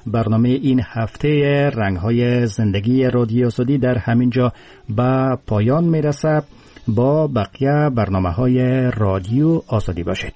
برنامه این هفته رنگ‌های زندگی رادیو آزادی در همینجا به پایان میرسه. با بقیه برنامه‌های رادیو آزادی باشید.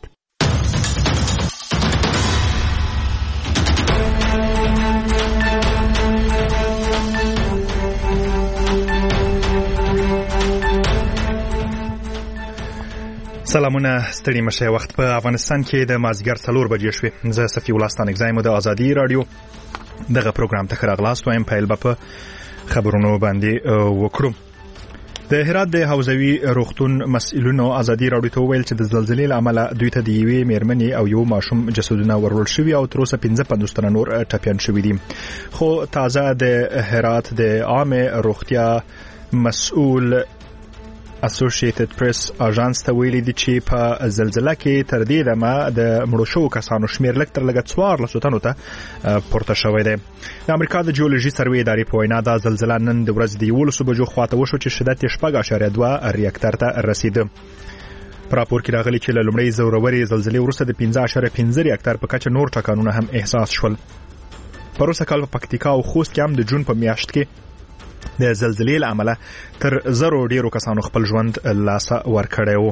سلامونه، ستړي مشه. وخت په افغانستان کې د مازیګر 4 بجې شوې. زه صفي الله ستانک زایم د آزادي رادیو دغه پروګرام ته راغلاست وایم. پیل به په خبرونو باندې وکړو. د هرات د حوزوي روغتون مسؤلینو آزادي رادیو ته ویل چې د زلزلې له امله دوی ته د یوې میرمنې او یو ماشوم جسدونه ورول شوي او تر اوسه 55 تنه نور ټپیان شوي دي. خو تازه د هرات د عامه روغتیا مسؤل اسوسییټډ پریس اژانس ته ویلي دي چې په زلزلہ کې تر دې دمه د مړو شوو کسانو شمیر لږ تر لږه 14 تنو ته پورته شوی دی. د امریکا د جیولوژي سروې ادارې په وینا دا زلزلہ نن د ورځې د 11 بجو خواته وشو چې شدت 6.2 ریاکټر ته رسید. په راپور کې راغلي چې له لومړۍ زورورې زلزلې وروسته د 15.5 ریاکټر په کچه نور ټکانونه هم احساس شول. پروسه کال په پکتیکا او خوست کې هم د جون په میاشت کې د زلزلې له امله تر 0 ډیرو کسانو خپل ژوند لاسه ورکړی و.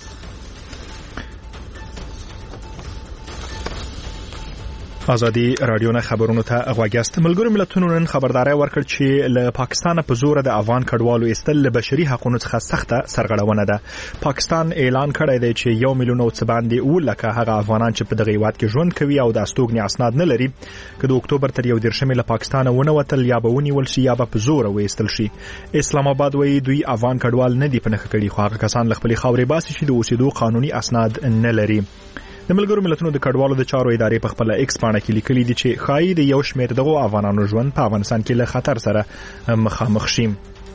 آزادي رادیو نه خبرونو ته غوږیاست. ملګرو ملتونو نن خبرداري ورکړ چې له پاکستان په زور د افغان کډوالو ایستل له بشري حقوقو څخه سخته سرغړونه ده. پاکستان اعلان کړی دی چې 1 میلیون او څه باندې ولکه هغه افغانان چې په دغه هیواد کې ژوند کوي او د استوګنې اسناد نه لري که د اکتوبر تر 1 له پاکستان ونوتل یا به ونیول شي یا به په زور وایستل شي. اسلام آباد وایي دوی افغان کډوال نه دي پنهخ کړي، خو هغه کسان خپل خاورې باسي چې د اوسېدو قانوني اسناد نه لري. د ملګرو ملتونو د کډوالو د چارو ادارې په خپل ایکس پاڼه کې لیکلي دي چې خایي د یو شمېر دغه افغانانو ژوند په افغانستان کې له خطر سره مخامخ شي.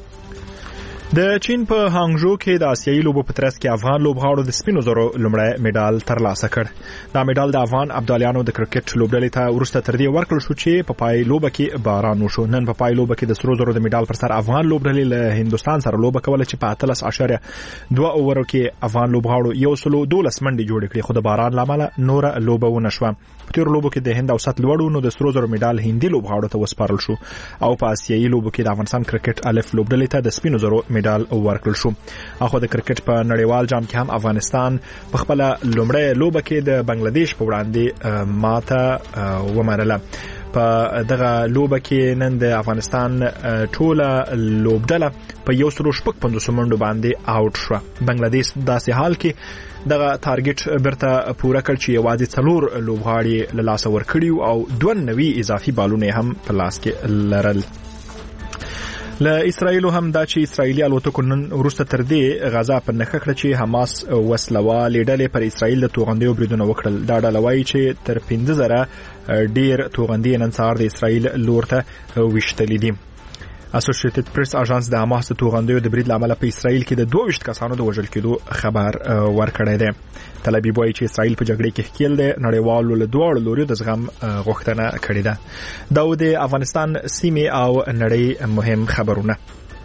د چین په هانګژو کې د آسیایي لوبو په ترڅ کې افغان لوبغاړو د سپینو زرو لومړی میډال ترلاسه کړ. دا میډال د افغان ابدالیانو د کرکټ لوبډلې ته ورسته تر دې ورکړل شو چې په پای لوبه کې باران وشو. نن په پای لوبه کې د سرو زرو د میډال پر سر افغان لوبډلې له هندستان سره لوبه کوله چې په 13.2 اوورو کې افغان لوبغاړو 112 منډې جوړې کړې، خو د باران لامل نور لوبه ونه شوه. په تیر لوبو کې د هند اوسط لوړو نو د سرو زرو میډال هندي لوبغاړو ته وسپارل شو او په آسیایي لوبو کې د افغانستان کرکټ الف لوبډلې ته د سپینو زرو میډال ورکړل شو. اخو د کرکټ په نړیوال جام کې هم افغانستان په خپل لومړی لوبه کې د بنگلاديش په وړاندې ماته ومنله. په دغه لوبه کې نن د افغانستان ټوله لوبډله په 155 منډو باندې آوټ شو. بنگلاديش داسې حال کې دغه ټارګټ برته پوره کړ چې یوازې 4 لوبغاړي له لاسه ورکړي او 2 نوي اضافي بالونه هم په لاس کې لرل. له اسرائیل هم دا چې اسرائیلي الوتکو نن وروسته تر دې غزا په نښه کړه چې حماس وسلوالې ډلې پر اسرائیل د توغندیو بریدونه وکړل. دا ډله وایي چې تر 15,000 ډیر توغندي نن سهار د اسرائیل لور ته وشتلې دي. اسوسییټډ پریس اژانس د حماس د توغندیو د برید لامل په اسرائیل کې د 22 کسانو د وژل کېدو خبر ورکړی دی. تل ابیب وایي چې اسرائیل په جګړه کې ښکیل دی، نړیوالو له دوه لوري د زغم غوښتنه کړې ده. دا د افغانستان سیمې او نړۍ مهم خبرونه.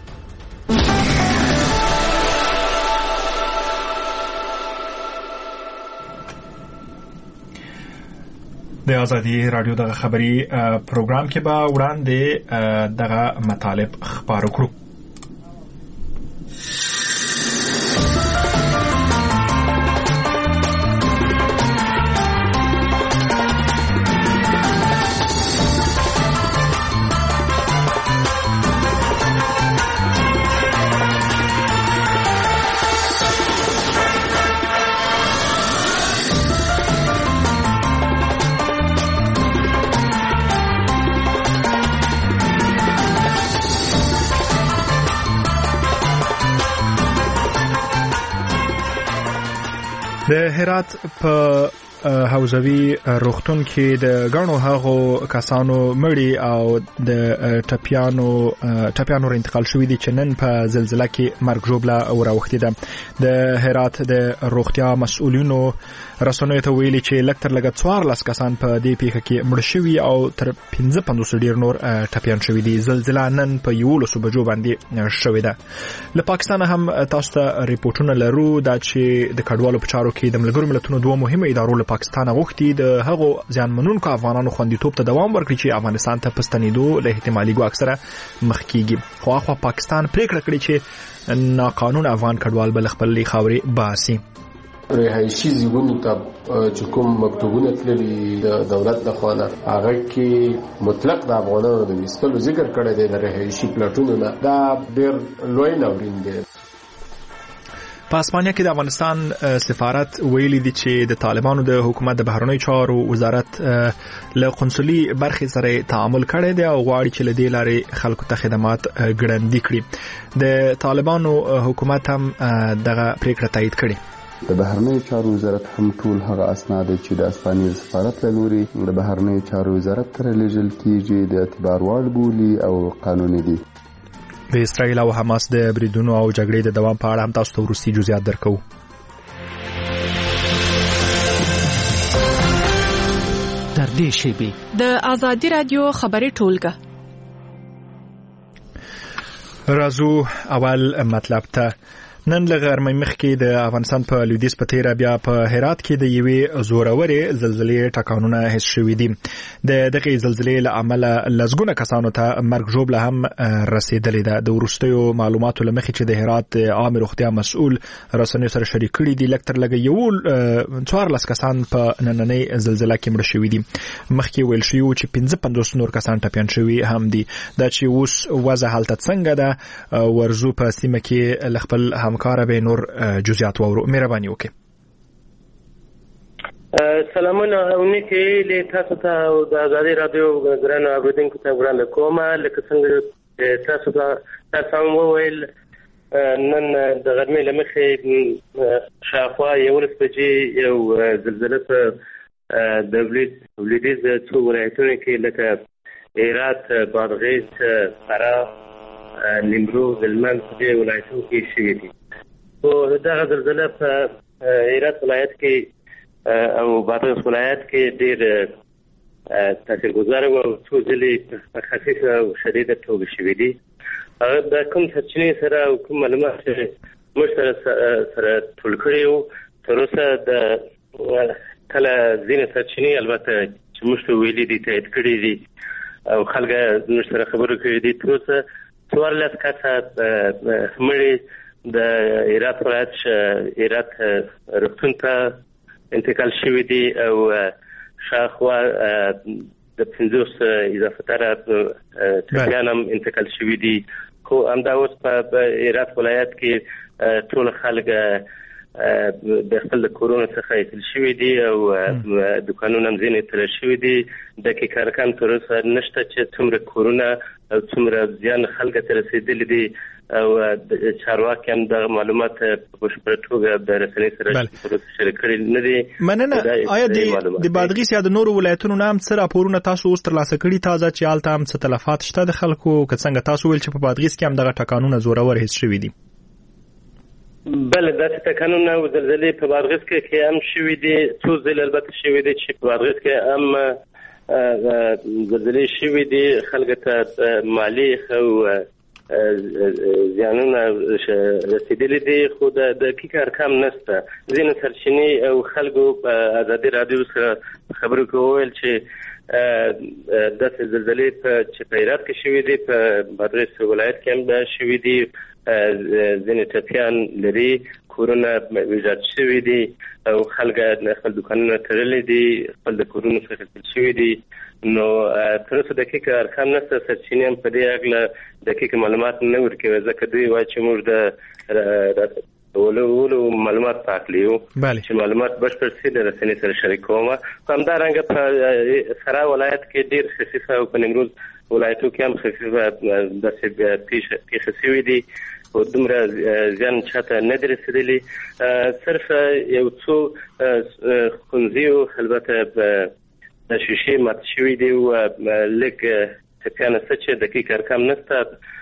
د آزادي رادیو دغه خبري پروګرام کې به وړاندې دغه مطالب خبرو کړو. د هرات په حوزوي روغتون کې د غنو هغو کسانو مړي او د ټپیانو انتقال شوې دي چې نن په زلزلہ کې مرګ ژوبله وراوښتې ده. د هرات د روغتیا مسؤلینو رسنیو ته ویلي چې لږ تر لږه 14 کسان په دې پیښه کې مړ شوي او تر 55 ډیر نور ټپیان شوي دي. زلزلہ نن په 11 بجو باندې شوې ده. له پاکستان هم تاسو ته ریپورتونه لرو دا چې د کډوالو په چارو کې د ملګرو ملتونو دوه مهمه ادارو پاکستان غوښتي د هغو ځانمنونکو افغانانو خوندیتوب ته دوام ورکړي چې افغانستان ته پستنیدو له احتمالي ګواښ سره مخ کیږي. خو اخوا پاکستان پریکړه کړې چې ناقانون افغان کډوال بل خپل خاورې باسي. رهایشي زیګونو ته چې کوم مکتوبونه تللي د دولت د خوانه هغه کې مطلق د افغانانو د مسکلو ذکر کړی دی د رهایشي پلاټونو نه. دا ډېر لوی ناورین دی. په اسپانیا کې د افغانستان سفارت ویلي دی چې د طالبانو د حکومت د بهرنیو چارو وزارت له قنصلي برخې سره تعامل کړی دی او غواړي چې له دې لارې خلکو ته خدمات ګړندي کړي. د طالبانو حکومت هم دغه پریکړه تایید کړې. د بهرنیو چارو وزارت هم ټول هغه اسناد چې د اسپانیا سفارت له لوري د بهرنیو چارو وزارت ته لیږل کیږي د اعتبار وړ بولي او قانوني دي. د اسرائیل او حماس د بریدونو او جګړې د دوام په اړه هم تاسو ته وروستي جزئیات درکو. تر دې شیبې د آزادي رادیو خبري ټولګه راځو اول مطلب ته. نن له غرمې مخکې د افغانستان په لویدیځ په تیره بیا په هرات کې د یوې زورورې زلزلې ټکانونه حس شوي دي. د دغه زلزلې له امله لسګونه کسانو ته مرګ ژوبله هم رسیدلې ده. د وروستیو معلوماتو له مخې چې د هرات عام روغتیا مسؤل رسنیو سره شریک کړي دي لږ تر لږه 14 کسان په نننۍ زلزله کې مړه شوي دي. مخکې ویل شوي چې 55 نور کسان ټپیان شوي هم دي. دا چې اوس وضع هلته څنګه ده ورزو په سیمه کې ل خپل همکار به نور جزئیات وورو. مهرباني وکړئ. سلامونه اونیکې له تاسو ته او د آزادي رادیو ګرانو اوریدونکو ته وړاندې کوم. لکه څنګه تاسو ته وویل نن د غرمې له مخې شاوخوا 11 بجې یو زلزله په د لویدیځ څو ولایتونو کې لکه هرات، بادغیس، فراه، نیمروز، هلمند په دې ولایتونو کې شوې دي. خو دغه زلزله په هرات ولایت کې او بادغیس ولایت کې ډېر تاثیرګذاره او څو ځلې په خفیفه او شدیده توګه شوې دي. هغه د کوم سرچینې سره او کوم معلومات چې موږ سره ټول کړي وو تر اوسه د کله ځینې سرچینې البته چې موږ ته ویلي دي تایید کړي دي او خلک موږ سره خبرې کړي دي. تر اوسه 14 کسه مړي د هرات ولایت هرات روغتون ته انتقال شوي دي او شاوخوا د 50 اضافه تر ټپیان هم انتقال شوي دي. خو همدا اوس په هرات ولایت کې ټول خلک د خپل کورونو څخه ایستل شوي دي او دکانونه هم ځینې تړل شوي دي. دقیق رقم تر اوسه نشته چې څومره کورونه او څومره زیان خلکو ته رسېدلی دي او چارواکي هم د معلومات په بشپړه توګه د رسنۍ سره شریک کړي نه دي. مننه. آیا د بادغیس یا د نورو ولایتونو نه هم څه راپورونه تاسو اوس ترلاسه کړي تازه چې هلته هم څه تلفات شته د خلکو؟ که څنګه تاسو ویل چې په بادغیس کې هم دغه ټکانونه زورور حس شوي دي؟ بله داسې ټکانونه او زلزلې په بادغیس کې هم شوي دي. څو ځلې البته شوي دي چې په بادغیس کې هم زلزلې شوي دي. خلکو ته مالي او زیانونه رسیدلي دي خو د دقیق ارقام نشته. ځینې سرچینې او خلکو په آزادي رادیو سره خبرو کې وویل چې داسې زلزلې چې په هرات کې شوي دي په بادغیس ولایت کې هم شوي دي. ځینې ټپیان لري، کورونه ویجاړ شوي دي او خلک خپل دوکانونه تړلي دي، خپل د کورونو څخه ایستل شوي دي. نو تر اوسه دقیق ارقام نشته. سرچینې هم په دې اړه دقیق معلومات نه ورکوي ځکه دوی وایي چې موږ د ولو معلومات پاکلی یو چې معلومات بشپړ سي د رسنۍ سره شریکوم. همدارنګه په فراه ولایت کې ډېر خفیفه او په نیمروز ولایتو کې هم خفیفه داسې پیښې شوي دي او دومره زیان چاته نه دی رسېدلی. صرف یو څو ښوونځیو البته د شیشې مات شوي دي او لږ ټپیان شته چې دقیق ارقام نشته.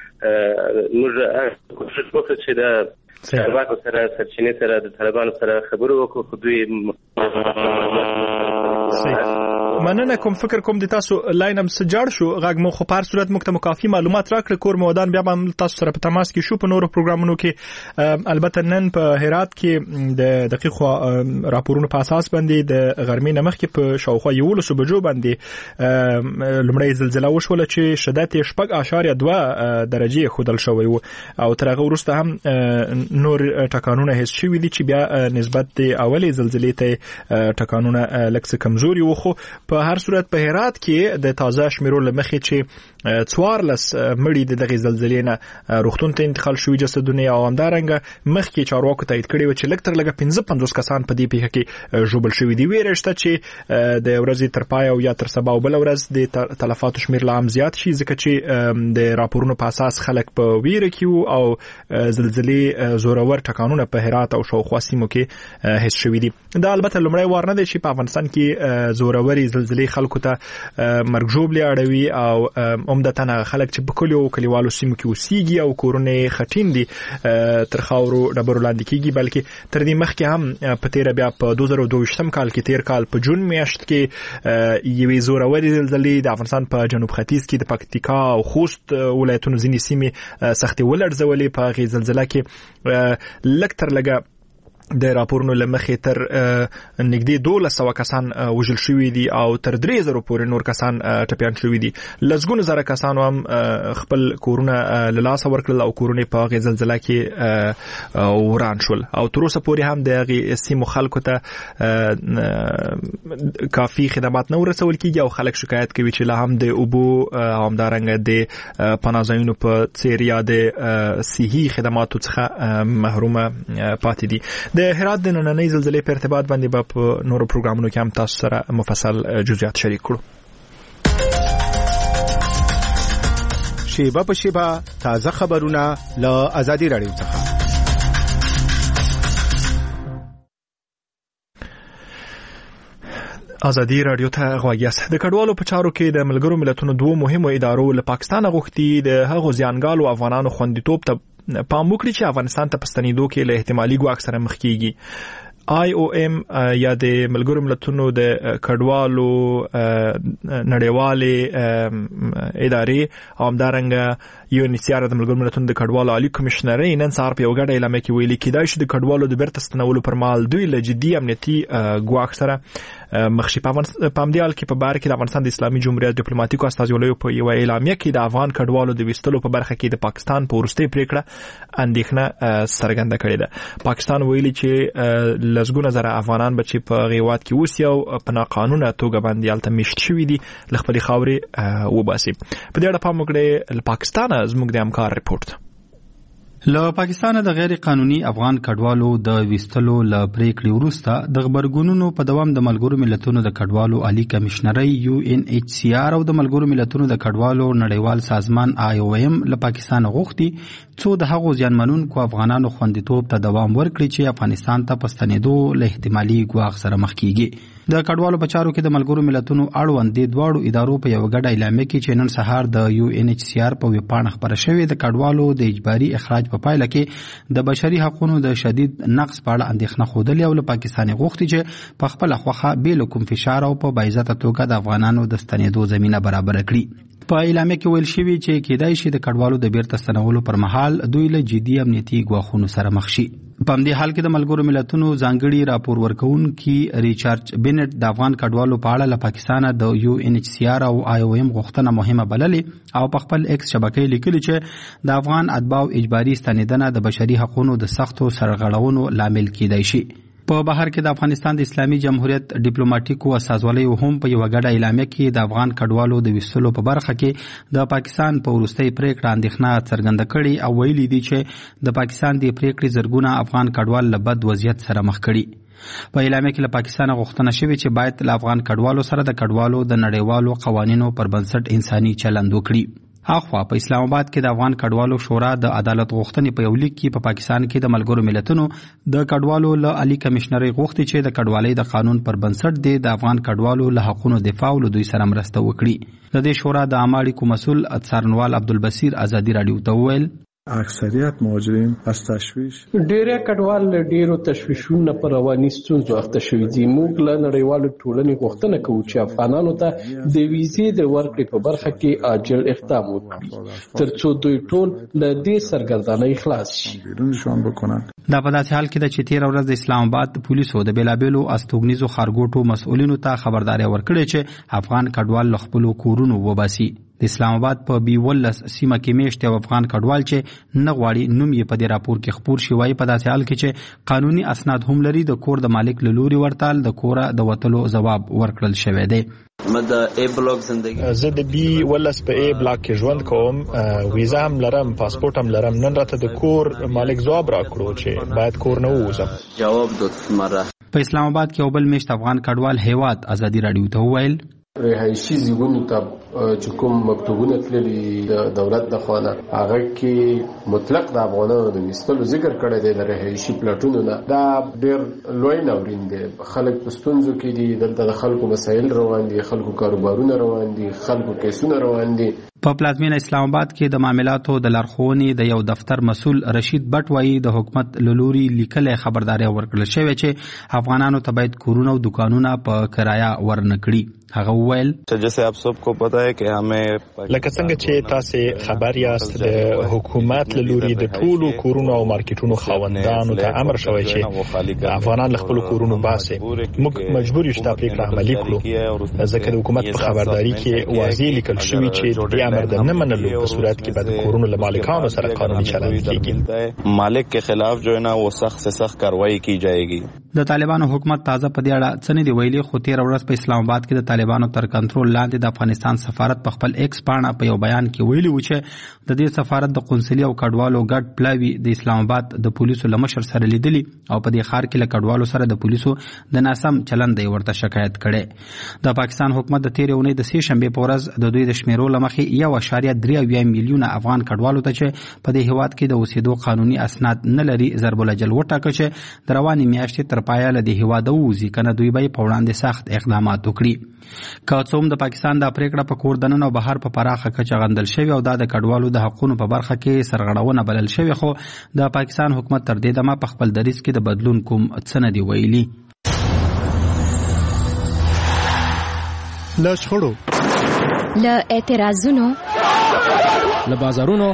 موږ کوشش وکړو چې د چارواکو سره سرچینې سره د طالبانو سره خبرو وکړو خو دوی مننه کوم. فکر کوم د تاسو لاین هم سجاړ شو غږ مو خو په هر صورت موږ ته مکافي معلومات راکړه. کور مودان بیا هم تاسو سره په تماس کې شو په نورو پروګرامونو کې. البته نن په هرات کې د دقیق راپورونو په اساس باندې د غرمې نمخ کې په شاوخوا 11 بجو باندې لومړی زلزلہ وشوله چې شدت 6.2 درجه خودل شوی وو او تر هغه وروسته هم نور ټکانونه هیڅ شوی دي چې بیا نسبت د اولې زلزلې ته ټکانونه لکه کمزوري وو. خو په هر صورت په هرات کې د تازه شمیرو لمخې چې 14 مړي د دغه زلزلې نه روغتون ته انتقال شوی جسدونه او همدارنګه مخکې چارواکو تایید کړي و چې لږ تر لږه 55 کسان په دې پیښه کې ژوبل شوي دي. ویرشته چې د ورځې تر پای او یا تر سبا او بل ورځ د تلفاتو شمیر لا هم زیات شي ځکه چې د راپورونو په اساس خلک په ویره کې او زلزلې زورور ټکانونه په هرات او شاوخوا سیمو کې حس شوي دي. دا البته لومړی وار نه دی چې په افغانستان کې زوروري زلزلې خلکو ته مرګ ژوبلې اړوي او عمدتاً خلک چې په کلیوالو سیمو کې اوسېږي او کورونه خټین دي تر خاورو ډبرو لاندې کېږي. بلکې تر دې مخکې هم په تیره بیا په 2022 کال کې تیر کال په جون میاشت کې یوې زوروري زلزلې د افغانستان په جنوب ختیځ کې د پکتیکا او خوست ولایتونو ځینې سیمې سختې ولړزولې. په هغې زلزله کې لږ تر لږه د راپورونو لمخې تر نږدې 1200 کسان وژل شوي دي او تر 3000 پورې نور کسان ټپیان شوي دي. لسګونه زره کسانو هم خپل کورونه له لاسه ورکړل او کورونه په هغې زلزله کې وران شول او تر اوسه پورې هم د هغې سیمو خلکو ته کافي خدمات نه ورسول کېږي او خلک شکایت کوي چې لا هم د اوبو او همدارنګه د پناه ځایونو په څېر یا د صحي خدماتو څخه محرومه پاتې دي. د هرات د نننۍ زلزلې په ارتباط باندې به په نورو پروګرامونو کې هم تاسو سره مفصل جزئیات شریک کړو. شیبه په شیبه تازه خبرونه له آزادي رادیو څخه. آزادي رادیو ته غواړي. د کډوالو په چارو کې د ملګرو ملتونو دوه مهمو ادارو له پاکستان غوښتي د هغو ځانګالو افغانانو خوندیتوب ته پام وکړي چې افغانستان ته پستنیدو کې له احتمالي ګواښ سره مخ کیږي. IOM یا د ملګرو ملتونو د کډوالو نړیوالې ادارې او همدارنګه UNHCR د ملګرو ملتونو د کډوالو عالی کمشنرۍ نن سهار په یو ګډه اعلامیه کې ویلي کېدای شي د کډوالو د بیرته ستنولو پر مهال دوی له جدي امنیتي ګواښ سره مخ شي. په همدې حال کې په بهر کې د افغانستان د اسلامي جمهوریت ډیپلوماټیکو استازیو په یو اعلامیه کې د افغان کډوالو د وستلو په برخه کې د پاکستان په وروستۍ پریکړه اندېښنه څرګنده کړې ده. پاکستان ویلي چې لسګونه زره افغانان به چې په غیوات کې اوسي او په ناقانونه توګه باندې هلته میشت شوي دي له خپلې خاورې وباسي. په دې اړه پام وکړئ. له پاکستانه زموږ د همکار ریپورت. له پاکستان د غیر قانوني افغان کډوالو د وستلو له پریکړې وروسته د خبرګونونو په دوام د ملګرو ملتونو د کډوالو عالی کمشنرۍ UNHCR او د ملګرو ملتونو د کډوالو نړیوال سازمان IOM له پاکستان غوښتي څو د هغو زیانمنونکو افغانانو خوندیتوب ته دوام ورکړي چې افغانستان ته پستنېدو له احتمالي ګواښ سره مخ کیږي. د کډوالو په چارو کې د ملګرو ملتونو اړوند د دواړو ادارو په یو ګډه اعلامیه کې چې نن سهار د UNHCR په ویبپاڼه خبره شوې د کډوالو د اجباري اخراج په پایله کې د بشري حقوقو د شدید نقض په اړه اندېښنه ښودلې او له پاکستان غوښتي چې په خپل خوخه بې کوم فشار او په باعزته توګه د افغانانو د ستنېدو زمينه برابر کړي. په اعلامیه کې ویل شوی چې کېدای شي د کډوالو د بیرته ستنولو پر مهال دوی له جدي امنیتي ګواښونو سره مخ شي. په همدې حال کې د ملګرو ملتونو ځانګړي راپور ورکوونکي ریچارډ بینټ د افغان کډوالو په اړه له پاکستان د UNHCR او IOM غوښتنه مهمه بللې او په خپل ایکس شبکې لیکلي چې د افغان اتباعو اجباري ستنېدنه د بشري حقوقو د سختو سرغړونو لامل کېدای شي. په بهر کې د افغانستان د اسلامي جمهوریت ډیپلوماټیکو استازولیو هم په یو غډه اعلامیه کې د افغان کډوالو د وستلو په برخه کې د پاکستان په وروستۍ پریکړه اندېښنه څرګنده کړې او ویلي دي چې د پاکستان د پریکړې زرګونه افغان کډوال له بد وضعیت سره مخ کړي. په اعلامیه کې له پاکستان غوښتنه شوې چې باید له افغان کډوالو سره د کډوالو د نړیوالو قوانینو پر بنسټ انساني چلند وکړي. اخوا په اسلام آباد کې د افغان کډوالو شورا د عدالت غوښتنې په یو لیک کې په پاکستان کې د ملګرو ملتونو د کډوالو له عالی کمشنرۍ غوښتي چې د کډوالۍ د قانون پر بنسټ د افغان کډوالو له حقوقو دفاع او دوی سره مرسته وکړي. د دې شورا د عامه اړیکو مسؤل اتسارنوال عبدالبصیر آزادي رادیو ته وویل اکثریت مهاجرین از تشویش ډېر کډوال ډېرو تشویشونو پر رواني ستونزو اخته شوي دي. موږ له نړیوالو ټولنې غوښتنه کوو چې افغانانو ته د ویزې د ورکړې په برخه کې عاجل اقدام وکړي ترڅو دوی ټول له دې سرګردانۍ خلاص شي. دا په داسې حال کې ده چې تېره ورځ د اسلام آباد پولیسو د بېلابېلو استوګنیزو ښارګوټو مسؤلینو ته خبرداری ورکړې چې افغان کډوال له خپلو کورونو وباسي. د اسلام آباد په B-19 سیمه کې میشت یو افغان کډوال چې نه غواړي نوم یې په دې راپور کې خپور شي وایي په داسې حال کې چې قانوني اسناد هم لري د کور د مالک له لوري ورته د کوره د وتلو ځواب ورکړل شوی دی. زه د B-19 په A بلاک کې ژوند کوم، ویزا هم لرم، پاسپورت هم لرم. نن راته د کور مالک ځواب راکړو چې باید کور نه ووځم. جواب داد په اسلام آباد کې یو بل میشت افغان کډوال هیواد ازادي راډیو ته وویل رهایشي ځایونو ته چې کوم مکتوبونه تللي د دولت د خوا نه هغه کې مطلق د افغانانو د ویستلو ذکر کړی دی د رهایشي پلاټونو نه. دا ډېر لوی ناورین دی. خلک په ستونزو کې دي. دلته د خلکو مسایل روان دي، خلکو کاروبارونه روان دي، خلکو کیسونه روان دي. په پلازمینه اسلام آباد کې د معاملاتو د لارښوونې د یو دفتر مسؤل رشید بټ وایي د حکومت له لوري لیکلې خبرداری ورکړل شوې چې افغانانو ته باید کورونه او دکانونه په کرایه ورنکړي. هغه وویل لکه څنګه چې تاسو خبر یاست د حکومت له لوري د ټولو کورونو او مارکیټونو خاوندانو ته امر شوی چې افغانان له خپل کورونو باسي. موږ مجبور یو چې دا پریکړه عملي کړو ځکه د حکومت په خبرداري کې واضح لیکل شوی چې د امر د نه منلو په صورت کې به د کورونو له مالکانو سره قانوني چلند کیږي. مالک के खिलाफ जो है ना वो सख्त से सख्त कार्रवाई की जाएगी. د طالبانو حکومت تازه په دې اړه څه نه دی ویلي، خو تېره ورځ په اسلام آباد کې د طالبانو تر کنټرول لاندې د افغانستان سفارت په خپل ایکس پاڼه په یو بیان کې ویلي و چې د دې سفارت د قونسلي او کډوالو ګډ پلاوي د اسلام آباد د پولیسو له مشر سره لیدلي او په دې ښار کې له کډوالو سره د پولیسو د ناسم چلند یې ورته شکایت کړي. د پاکستان حکومت د تېرې اونۍ د سې شنبې په ورځ د دوی د شمیرو له مخې 1.3 میلیونه افغان کډوالو ته چې په دې هیواد کې د اوسېدو قانوني اسناد نه لري ضرب الجل وټاکه چې د روانې میاشتې تر پایه له دې هیواد ووځي کنه دوی به په وړاندې سخت اقدامات وکړي. که څه هم د پاکستان د پریکړه په کور دننه او بهر په پراخه کچه غندل شوی او د کډوالو د حقوقو په برخه کې سرغړونه بلل شوی، خو د پاکستان حکومت تر دې دمه په خپل دریځ کې د بدلون کوم څه نه دی ویلي. له شخړو، له اعتراضونو، له بازارونو،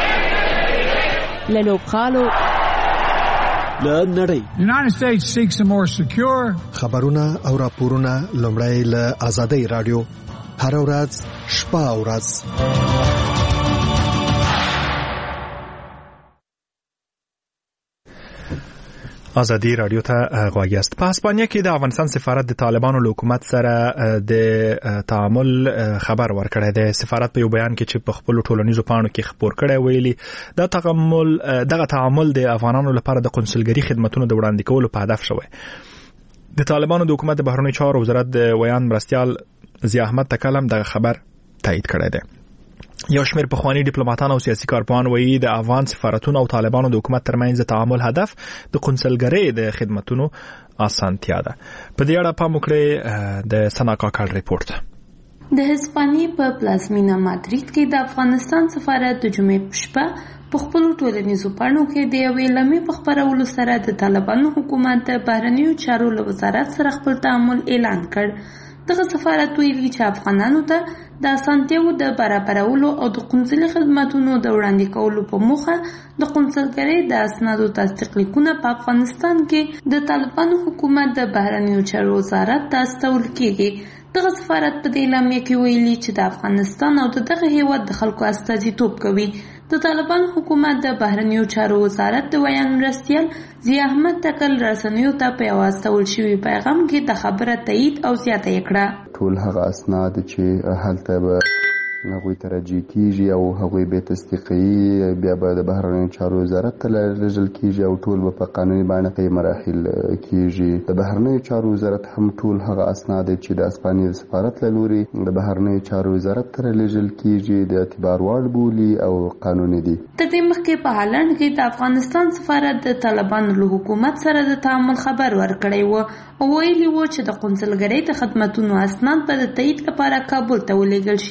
له لوبغالو، له نړۍ. United States seeks a more secure. خبرونه او راپورونه لومړی له آزادۍ رادیو هر ورځ شپه او ورځ. آزادی رادیو ته غوږ یاست. په اسپانیا کې د افغانستان سفارت د طالبانو له حکومت سره د تعامل خبر ورکړی دی. سفارت په یو بیان کې چې په خپل ټولنیزو پاڼو کې خبر کړی ویلي دغه تعامل د افغانانو لپاره د قونسلګري خدماتونو د وړاندې کولو په هدف شوی. د طالبانو د حکومت د بهرنیو چارو وزارت د ویان مرستیال ضیا احمد تکل هم دغه خبر تایید کړی دی. یو شمېر پخوانی ډیپلوماټان او سیاسي کارپوهان وایي د افغان سفارتونو او طالبانو د حکومت ترمنځ تعامل هدف د قونسلګرۍ د خدماتونو اسانتیا ده. په دې اړه پام وکړئ د سنا کاکړ ریپورت. د هسپانیې په پلازمینه مادرید کې د افغانستان سفارت د جمعې په شپه په خپل ټولنیزو پاڼو کې د یوې لمې په خپرولو سره د طالبانو حکومت د بهرنیو چارو له وزارت سره خپل تعامل اعلان کړ. دغه سفارت ویلي چې افغانانو ته د اسانتیاوو د برابرولو او د قونسلي خدماتونو د وړاندې کولو په موخه د قونسلګرۍ د اسنادو تصدیق لیکونه په افغانستان کې د طالبانو حکومت د بهرنیو چارو وزارت ته استول کیږي. دغه سفارت په دې اعلامیه کې ویلي چې د افغانستان او دغه هیواد د خلکو استازیتوب کوي. د طالبان حکومت د بهرنیو چارو وزارت د ویان مرستیال ضیا احمد تکل رسنیو ته په یو استول شوي پیغام کې د خبره تایید او زیاته کړه. ټول هغه اسناد چې هلته به هغوی ته راجع کیږي او هغوی به تصدیقي بیا به د بهرنیو چارو وزارت ته لېږل کیږي او ټول به په قانوني بڼه کې مراحل کیږي. د بهرنیو چارو وزارت هم ټول هغه اسناد چې د اسپانیا سفارت له لوري د بهرنیو چارو وزارت ته لېږل کیږي د اعتبار وړ بولي او قانوني دي. تر دې مخکې په هالند کې د افغانستان سفارت د طالبانو له حکومت سره د تعامل خبر ورکړی و او ویلي و چې د قونسلګرۍ د خدماتونو اسناد به د تایید لپاره کابل ته ولېږل شي.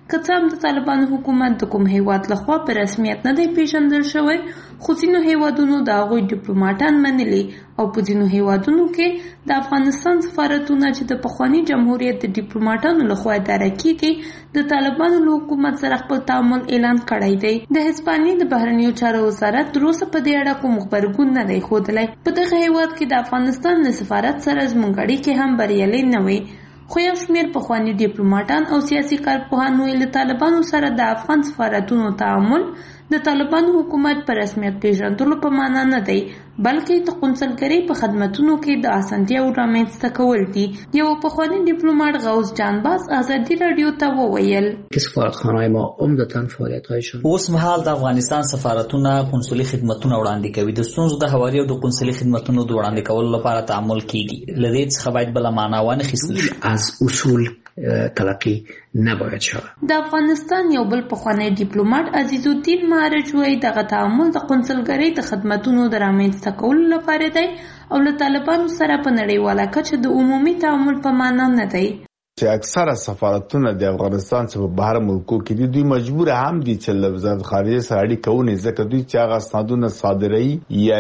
که څه هم د طالبانو حکومت د کوم هیواد لخوا په رسمیت نه دی پیژندل شوی، خو ځینو هیوادونو د هغوی ډیپلوماټان منلي او په ځینو هیوادونو کې د افغانستان سفارتونه چې د پخواني جمهوریت د ډیپلوماټانو لخوا اداره کیږي د طالبانو له حکومت سره خپل تعامل اعلان کړی دی. د هسپانیې د بهرنیو چارو وزارت تر اوسه په دې اړه کوم غبرګون نه دی ښودلی. په دغه هیواد کې د افغانستان له سفارت سره زموږ اړیکې هم بریالۍ نه وي، خو یو شمېر پخواني ډیپلوماټان او سیاسي کارپوهان وایي له طالبانو سره د افغان سفارتونو تعامل د طالبانو حکومت په رسمیت پیژندلو په معنا نه دی، بلکې د قونسلګرۍ په خدمتونو کې د اسانتیاو رامنځته کول دي. یو پخوانی ډیپلوماټ غوث جانباز ازادي رادیو ته وویل که سفارتخانه‌های ما عمدتاً فعالیت‌هایشان اوس مهال د افغانستان سفارتونه قونسلي خدمتونه وړاندې کوي. د ستونزو د هواري او د قونسلي خدمتونو د وړاندې کولو لپاره تعامل کیږي. له دې څخه باید بله معنا وانخیستل شي. از اصول تلقی نباید شود. د افغانستان یو بل پخوانی ډیپلوماټ عزیز الدین مهاجر وایي دغه تعامل د قونسلګرۍ د خدمتونو د رامنځته کولو لپاره دی او له طالبانو سره په نړیواله کچه د عمومي تعامل په معنا نه دی. چې اکثره سفارتونه د افغانستان څخه په بهر ملکو کې دي، دوی مجبور هم دي چې له وزارت خارجه سره اړیکه ونیسي، ځکه دوی چې هغه اسنادونه صادروي یا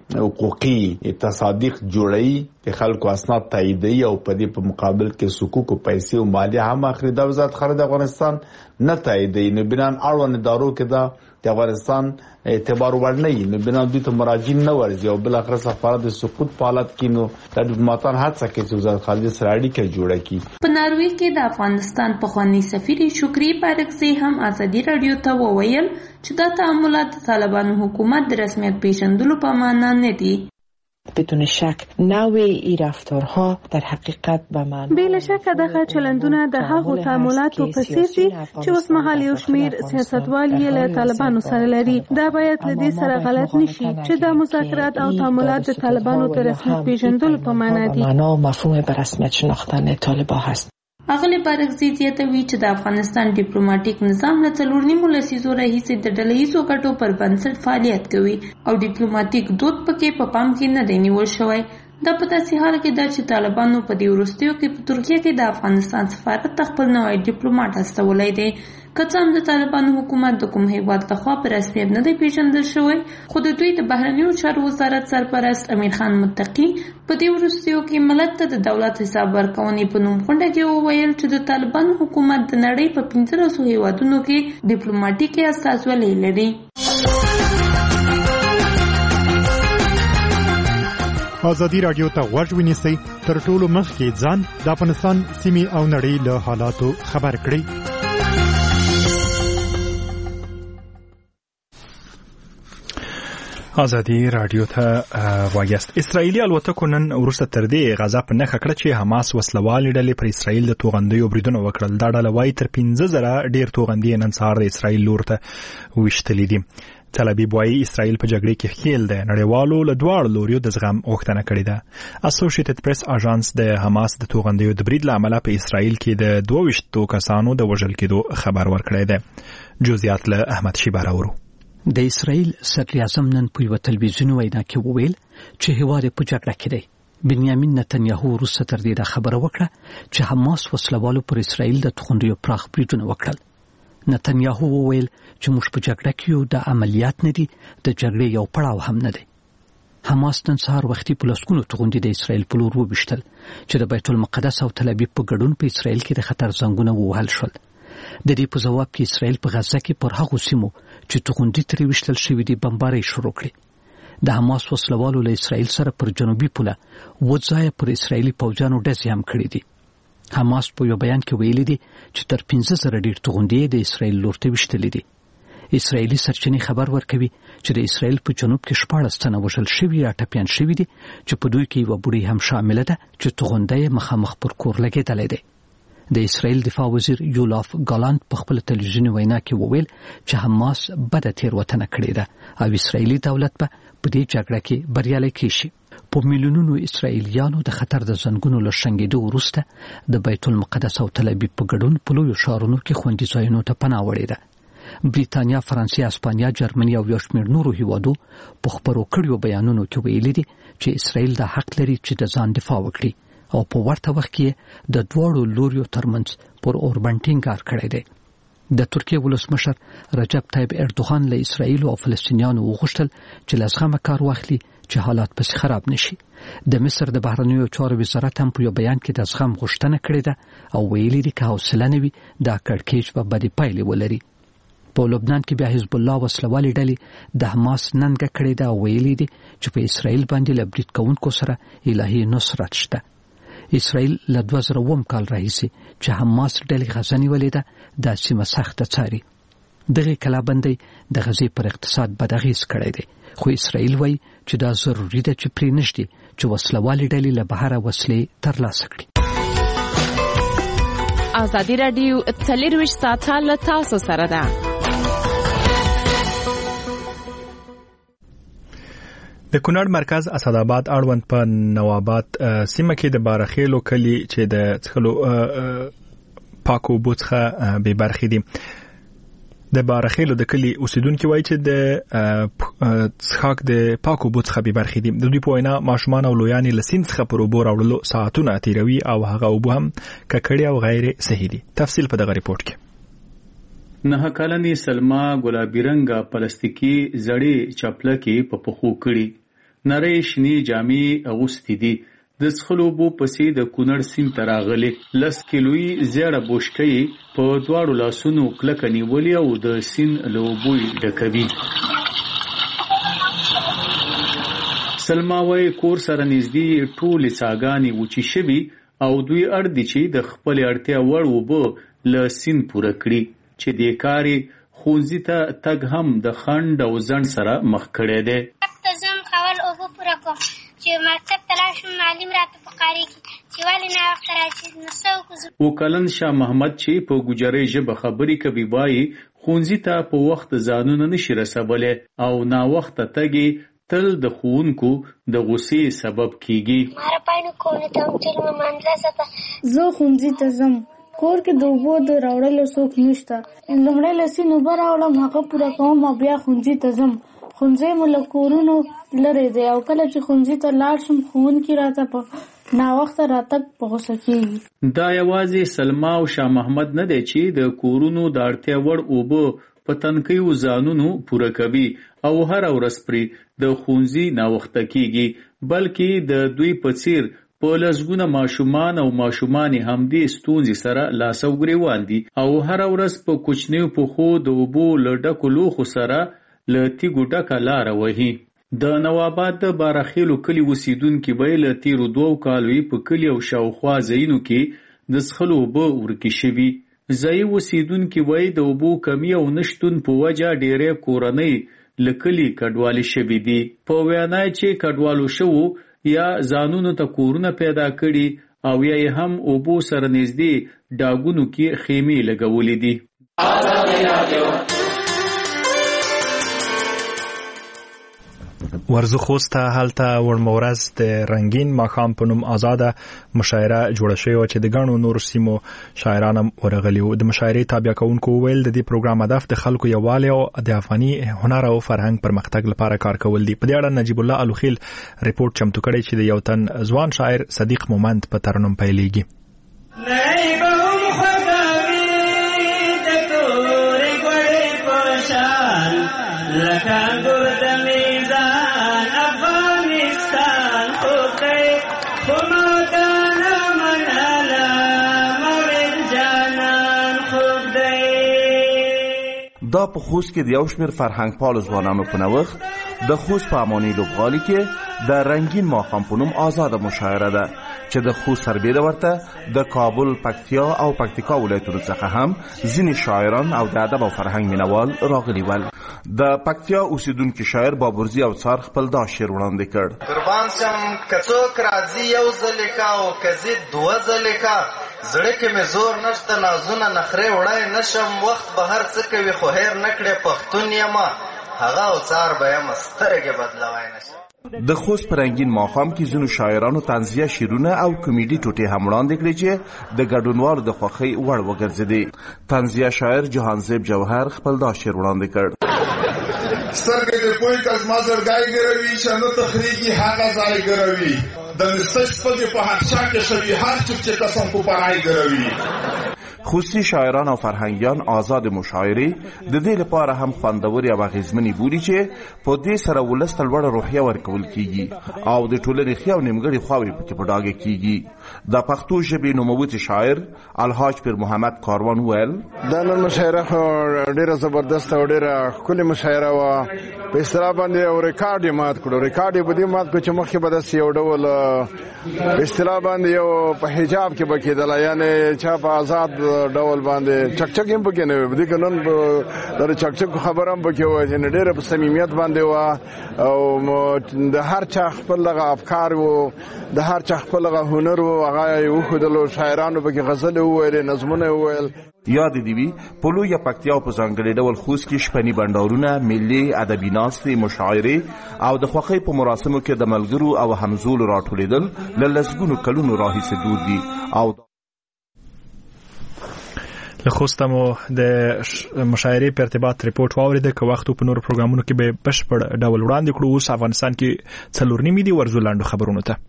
حقوقي تصادیق جوړوي، د خلکو اسناد تاییدوي او په دې په مقابل کې حقوق او پیسې او مالیه هم اخلي. د وزارت خارجه افغانستان نه تاییدوي، نو بنان اړوند ادارو کې دا د افغانستان اعتبار وړ نه وي، نو بنا دوی ته مراجعین نه ورځي او بل اخر سفارت د سقوط په حالت کې نو د ډیپلوماټان هڅه کوي چې وزارت خارجه سره اړیکه جوړه کړي. په ناروې کې د افغانستان پخوانی سفیر شکری بارکزی هم ازادي رادیو ته وویل چې دا تعاملات د طالبانو حکومت د رسمیت پیژندلو په معنا نه دي. بدون شک نوع این رفتارها در حقیقت به معنی بلا شک دغه چلندونه د هغو تعاملاتو په څیر دي چې اوس مهال یو شمیر سیاستوال یې له طالبانو سره لري. دا باید له دې سره غلط نشي چې د مذاکرات او تعاملات د طالبانو د رسمیت پیژندلو په معنا دي. معنا مفهوم به رسمیت شناختن طالبان هست. اغلی بارکزی زیاتوي چې د افغانستان ډیپلوماټیک نظام له 4.5 لسیزو راهیسې د ډلهییزو ګټو پر بنسټ فعالیت کوي او ډیپلوماټیک دود پکې په پام کې نه دی نیول شوی. دا په داسې حال کې ده چې طالبانو په دې وروستیو کې په ترکیه کې د افغانستان سفارت ته خپل نوی ډیپلوماټ استولی دی. که څه هم د طالبانو حکومت د کوم هیواد لخوا په رسمیت نه دی پیژندل شوی، خو د دوی د بهرنیو چارو وزارت سرپرست امیر خان متقي په دې وروستیو کې ملت ته د دولت حساب ورکونې په نوم غونډه کې وویل چې د طالبانو حکومت د نړۍ په 1500 هیوادونو کې ډیپلوماټیکي استازولي لري. ازادي رادیو ته غوږ ونیسئ، تر ټولو مخکې ځان د افغانستان سیمې او نړۍ له حالاتو خبر کړئ. ازادي رادیو ته غواړئ. اسرائیلي الوتکو نن وروسته تر دې غزا په نښه کړه چې حماس وسلوالې ډلې پر اسرائیل د توغندیو بریدونه وکړل. دا ډله وایي تر 15,000 ډیر توغندي نن سهار د اسرائیل لور ته وشتلې دي. تل ابیب وایي اسرائیل په جګړه کې ښکیل دی. نړیوالو له دواړو لوریو د زغم غوښتنه کړې ده. اسوسییټډ پریس اژانس د حماس د توغندیو د برید له امله په اسرائیل کې د 22 کسانو د وژل کېدو خبر ورکړی دی. جزئیات له احمد شیبه راوړو. د اسرائیل صدر اعظم نن په یو تلویزیوني وینا کې وویل چې هیواد په جګړه کې دی. بنیامین نتنیاهو وروسته تر دې خبره وکړه چې حماس وسلوالو پر اسرائیل د توغندیو پراخ بریدونه وکړل. نتنیاهو وویل چې موږ په جګړه کې یو د عملیات نه دي، د جګړې یو پړاو هم نه دی. حماس نن سهار وختي په لسګونو توغندي د اسرائیل په لور وبشتل چې د بیت المقدس او تل ابیب په ګډون په اسرائیل کې د خطر زنګونه ووهل شول. د دې په جواب کې اسرائیل په غزه کې پر هغو سیمو چې توغندي ترې وشتل شوي دي بمبارۍ شروع کړې. د حماس وسلوالو له اسرائیل سره پر جنوبي پوله وځای پر اسرائیلي پوځیانو ډزې هم کړې دي. حماس په یو بیان کې ویلي دي چې تر 15,000 ډیر توغندي د اسرائیل لور ته وشتلې دي. اسرائیلي سرچینې خبر ورکوي چې د اسرائیل په جنوب کې 14 تنه وژل شوي یا ټپیان شوي دي چې په دوی کې یو بوډۍ هم شامله ده چې توغندی مخامخ پر کور لګېدلی دی. د اسرائیل دفاع وزیر یولاف ګالانت په خپل تلویزیوني وینا کې وویل چې حماس بده تیروتنه کړې ده او اسرائیلي دولت به په دې جګړه کې بریالی کیږي. په میلیونونو اسرائیلیانو د خطر د زنګونو له شنګېدو وروسته د بیت المقدس او تل ابیب په ګډون په لویو ښارونو کې خوندي ځایونو ته پناه وړې ده. بریتانیا، فرانسې، اسپانیا، جرمني او یو شمېر نورو هیوادو په خپرو کړیو بیانونو کې ویلي دي چې اسرائیل د حق لري چې د ځان دفاع وکړي او په ورته وخت کې د دواړو لوریو ترمنځ پر اوربند ټینګار کړی دی. د ترکیه ولسمشر رجب طیب اردوغان له اسرایل او فلسطینیانو وغوښتل چې له زغمه کار واخلي چې حالات پسې خراب نشي. د مصر د بهرنیو چارو وزارت هم په یو بیان کې د زغم غوښتنه کړې ده او ویلي دي که حوصله نه وي دا کړکېچ به بدې پایلې ولري. په لبنان کې بیا حزب الله وسلوالې ډلې د حماس ننګه کړې ده او ویلي دي چې په اسرایل باندې له برید کوونکو سره الهي نصرت شته. اسرائیل له 2000 کال راهیسې چې حماس ډلې غزه نیولې ده دا سیمه سخته څاري. دغه کلابندۍ د غزې پر اقتصاد بد اغېز کړی دی، خو اسرائیل وایي چې دا ضروري ده چې پرې نږدې چې وسلوالې ډلې له بهره وسلې ترلاسه کړي. ازادي راډیو 24 ساعته له تاسو سره ده. د کونړ مرکز اسداباد اړوند په نواباد سیمه کې د بارخیلو کلی چې د څخلو پاکو بوڅخه به برخې دي. د بارخیلو د کلی اوسیدونکو وایي چې د څخاک د پاکو بوڅخه به برخې دي. د دوی په وینا ماشومان او لویان له سیند څخه پر اوبو راوړلو ساعتونه تیروي او هغه اوبه هم ککړې او غیر صحي دي. تفصیل په دغه ریپورت کې. 9 کلنې سلما ګلابي رنګه پلاستیکي زړې چپلکې په پخو کړي، نری شنی جامې اغوستې دي. د څښلو اوبو پسې د کونړ سیند ته راغلې. 10 کیلوي زیړه بوشکې په دواړو لاسونو کلکه نیولې او د سیند له اوبو ډکوي. سلما وایي کور سره نږدې ټولې څاګانې وچې شوي او دوی اړ دي چې د خپلې اړتیا وړ اوبه له سیند پوره کړي. چې د کاري خونځي ته تګ هم د خند او ځند سره مخ کړي دي. تزم خپل او پوره کوم چې مکتب تلاش معلم راته پکاري چې ولې نه وخت راځي نو څو وکلن شاه محمد چې په ګوجري ژبه خبري کوي وایي خونځي ته په وخت ځانونه نشي رسولې او نا وخت تګي تل د خونکو د غصې سبب کیږي. ماره پاینو کوونه ته چې مدرسه ته زه خونځي ته زم کور کې د اوبو د راوړلو څوک نشته. لومړی لسی نو به راوړم هغه پوره کوم او بیا ښوونځي ته ځم. ښوونځی مو له کورونو لرې دی او کله چې ښوونځي ته لاړ شم ښوونکي راته په ناوخته راتګ په غوسه کېږي. دا یوازې سلما او شاه محمد نه دی چې د کورونو د اړتیا وړ اوبه په تنکیو ځانونو پوره کوي او هر ورځ پرې د ښوونځي ناوخته کېږي، بلکې د دوی په څیر په لسګونه ماشومان او ماشومانې همدې ستونزې سره لاس او ګریوان دي او هر ورځ په کوچنیو پښو د اوبو له ډکو لوښو سره له تیږو ډکه لاره وهي. د نواباد د بارخیلو کلي اوسیدونکي به له تیرو 2 کالو په کلي او شاوخوا ځایونو کې د څښلو اوبه ورکې شوي. ځایي اوسیدونکي وایي د اوبو کمی او نشتون په وجه ډېرې کورنۍ له کلي کډوالې شوي دي. په وینا چې کډوالو شوو یا ځانونو ته کورونه پیدا کړي او یا هم اوبو سره نږدې ډاګونو کې خیمې لګولې دي. ورزخوست هلته ورمورز د رنگین ماښام په نوم آزاده مشاعره جوړه شوې و چې د ګڼو نورو سیمو شاعران هم ورغلي وو. د مشاعرې تابع کوونکو ویل د دې پروګرام هدف د خلکو یووالی او د افغاني هنر او فرهنګ پرمختګ لپاره کار کول دي. په دې اړه نجیب الله الوخیل ریپورت چمتو کړی چې د یو تن ځوان شاعر صدیق مومند په ترنم پیلېږي. دا په خوست کې د یو شمېر فرهنګ پالو ځوانانو په نوښت د خوست په اماني لوبغالي کې د رنگین ماښام په نوم آزاده مشاعره ده چې د خوست سربېره ورته د کابل، پکتیا او پکتیکا ولایتونو څخه هم ځینې شاعران او د ادب او فرهنګ مینوال راغلي ول. د پکتیا اوسیدونکي شاعر بابورزي او څار خپل دا شعر وړاندې کړ. قربان شم که څوک راځي یو ځلې کا او که زه 2 ځلې کا، زړه کې مې زور نشته نازونه نخرې وړای نشم، وخت به هر څه کوي خو هیر نه کړې پښتون یمه، هغه او څار به یم سترګې بدلوای نشم. د خوست په رنګین ماښام کې ځینو شاعرانو طنزیه شعرونه او کمیډي ټوټې هم وړاندې کړې چې د ګډونوالو د خوښۍ وړ وګرځېدې. طنزیه شاعر جهانزیب جوهر خپل دا شعر وړاندې کړ. سترګې د پوی کز ما زړګی ګروي شنو تخریږي هغه ځای ګروي د نسش په دې په هر شا کې شوي هر چوک چې قسم کو پرای ګروي. خوسي شاعران او فرهنګیان آزاد مشاعرې د دې لپاره هم خوندورې او اغیزمنې بولي چې په دې سره ولس ته لوړه روحیه ورکول کیږي او د ټولنې ښې او نیمګړې خواوې پکې په ډاګه کیږي. د پښتو ژبې نوموتی شاعر الحاج پیر محمد کاروان وویل دا نن مشاعره ډیره زبردست او ډیره ښکلې مشاعره وه. په اصطلاح باندې یو ریکارډ یې مات کړو. ریکارډ یې په دې مات کړو چې مخکې به داسې یو ډول په اصطلاح باندې یو په حجاب کې به کېدله، یعنې چا په آزاد ډول باندې چکچک هم پکې نه وي. په دې کې نن د چکچک خبره هم پکې وه چې ډېره په صمیمیت باندې وه او د هر چا خپل دغه افکار و، د هر چا خپل دغه هنر و، هغه یې وښودلو. شاعرانو پکې غزلې وویلې، نظمونه یې وویل. یاد دی وی په لویه پکتیا په ځانګړي ډول خوست کې شپني بندرونه، ملي ادبي ناستې، مشاعرې او د خوښۍ په مراسمو کې د ملګرو او همزولو راټولېدل له لسګونو کلونو راهیسې دود دي. او له خوسته مو د مشاعرې په ارتباط ریپورت واوریده که وخت په نور پروګرامونو کې به بشپړ ډول وړاندې کړو. اوس افغانستان کې 4 دي. ورزو لاندو خبرونو ته.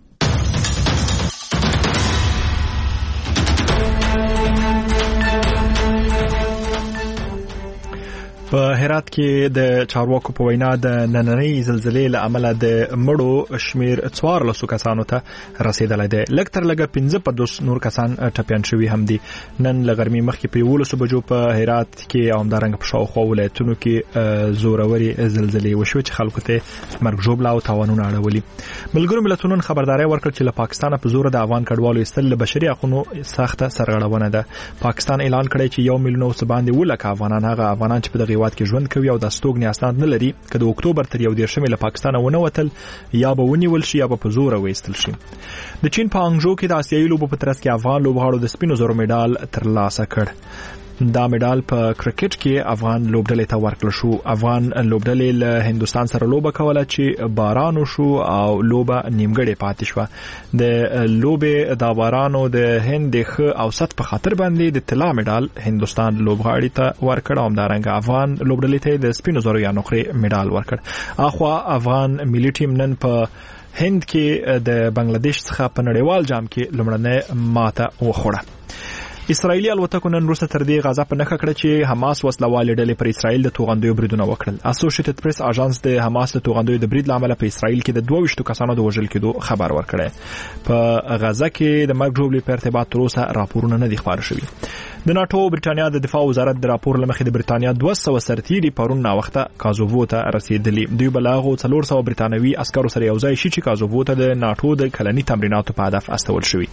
په هرات کې د چارواکو په وینا د نننۍ زلزلې له امله د مړو شمیر 14 کسانو ته رسیدلی دی. لږ تر لږه 15 نور کسان ټپیان شوي هم دي. نن له غرمې مخکې په 11 بجو په هرات کې او همدارنګه په شاوخوا ولایتونو کې زوروري زلزلې وشوې چې خلکو ته مرګ ژوبله او تاوانونه اړولي. ملګرو ملتونو خبرداري ورکړه چې له پاکستان په زور د افغان کډوالو ایستل له بشري حقوقو سخته سرغړونه ده. پاکستان اعلان کړی چې 1 میلیون اوس باندې ولک افغانان هغه افغانان چې په دغه هیواد کې ژوند کوي او د استوګنې اسناد نه لري که د اکتوبر تر 11 له پاکستان ونه وتل یا به ونیول شي یا به په زور وایستل شي. د چین په انګژو کې د آسیایي لوبو په ترڅ کې افغان لوبغاړو د سپینو زرو مډال ترلاسه کړ. دا مډال په کرکټ کې افغان لوبډلې ته ورکړل شو. افغان لوبډلې له هندستان سره لوبه کوله چې باران وشو او لوبه نیمګړې پاتې شوه. د لوبې د بارانو د هند ښه اوسط په خاطر باندې د طلا مډال هندستان لوبغاړي ته ورکړ او همدارنګه افغان لوبډلې ته د سپینو زرو یا نقرې مډال ورکړ. اخوا افغان ملي ټیم نن په هند کې د بنگلاديش څخه په نړیوال جام کې لومړنۍ ماته وخوړه. اسرائیلي الوتکو نن وروسته تر دې غزا په نښه کړه چې حماس وسلوالې ډلې پر اسرائیل د توغندیو بریدونه وکړل. اسوسییټډ پریس اژانس د حماس د توغندیو د برید لامل په اسرائیل کې د 22 کسانو د وژل کېدو خبر ورکړی. په غزا کې د مرګ ژوبلې په ارتباط تر اوسه راپورونه نه دي خپاره شوي. د ناتو برټانیا د دفاع وزارت د راپور لمخې د برټانیا 200 سرتیري پرون ناوخته کازوو ته رسیدلی. دوی بلاغو 400 برټانوي عسکرو سره یو ځای شي چې کازوو ته د ناتو د کلني تمریناتو په هدف استول شوي.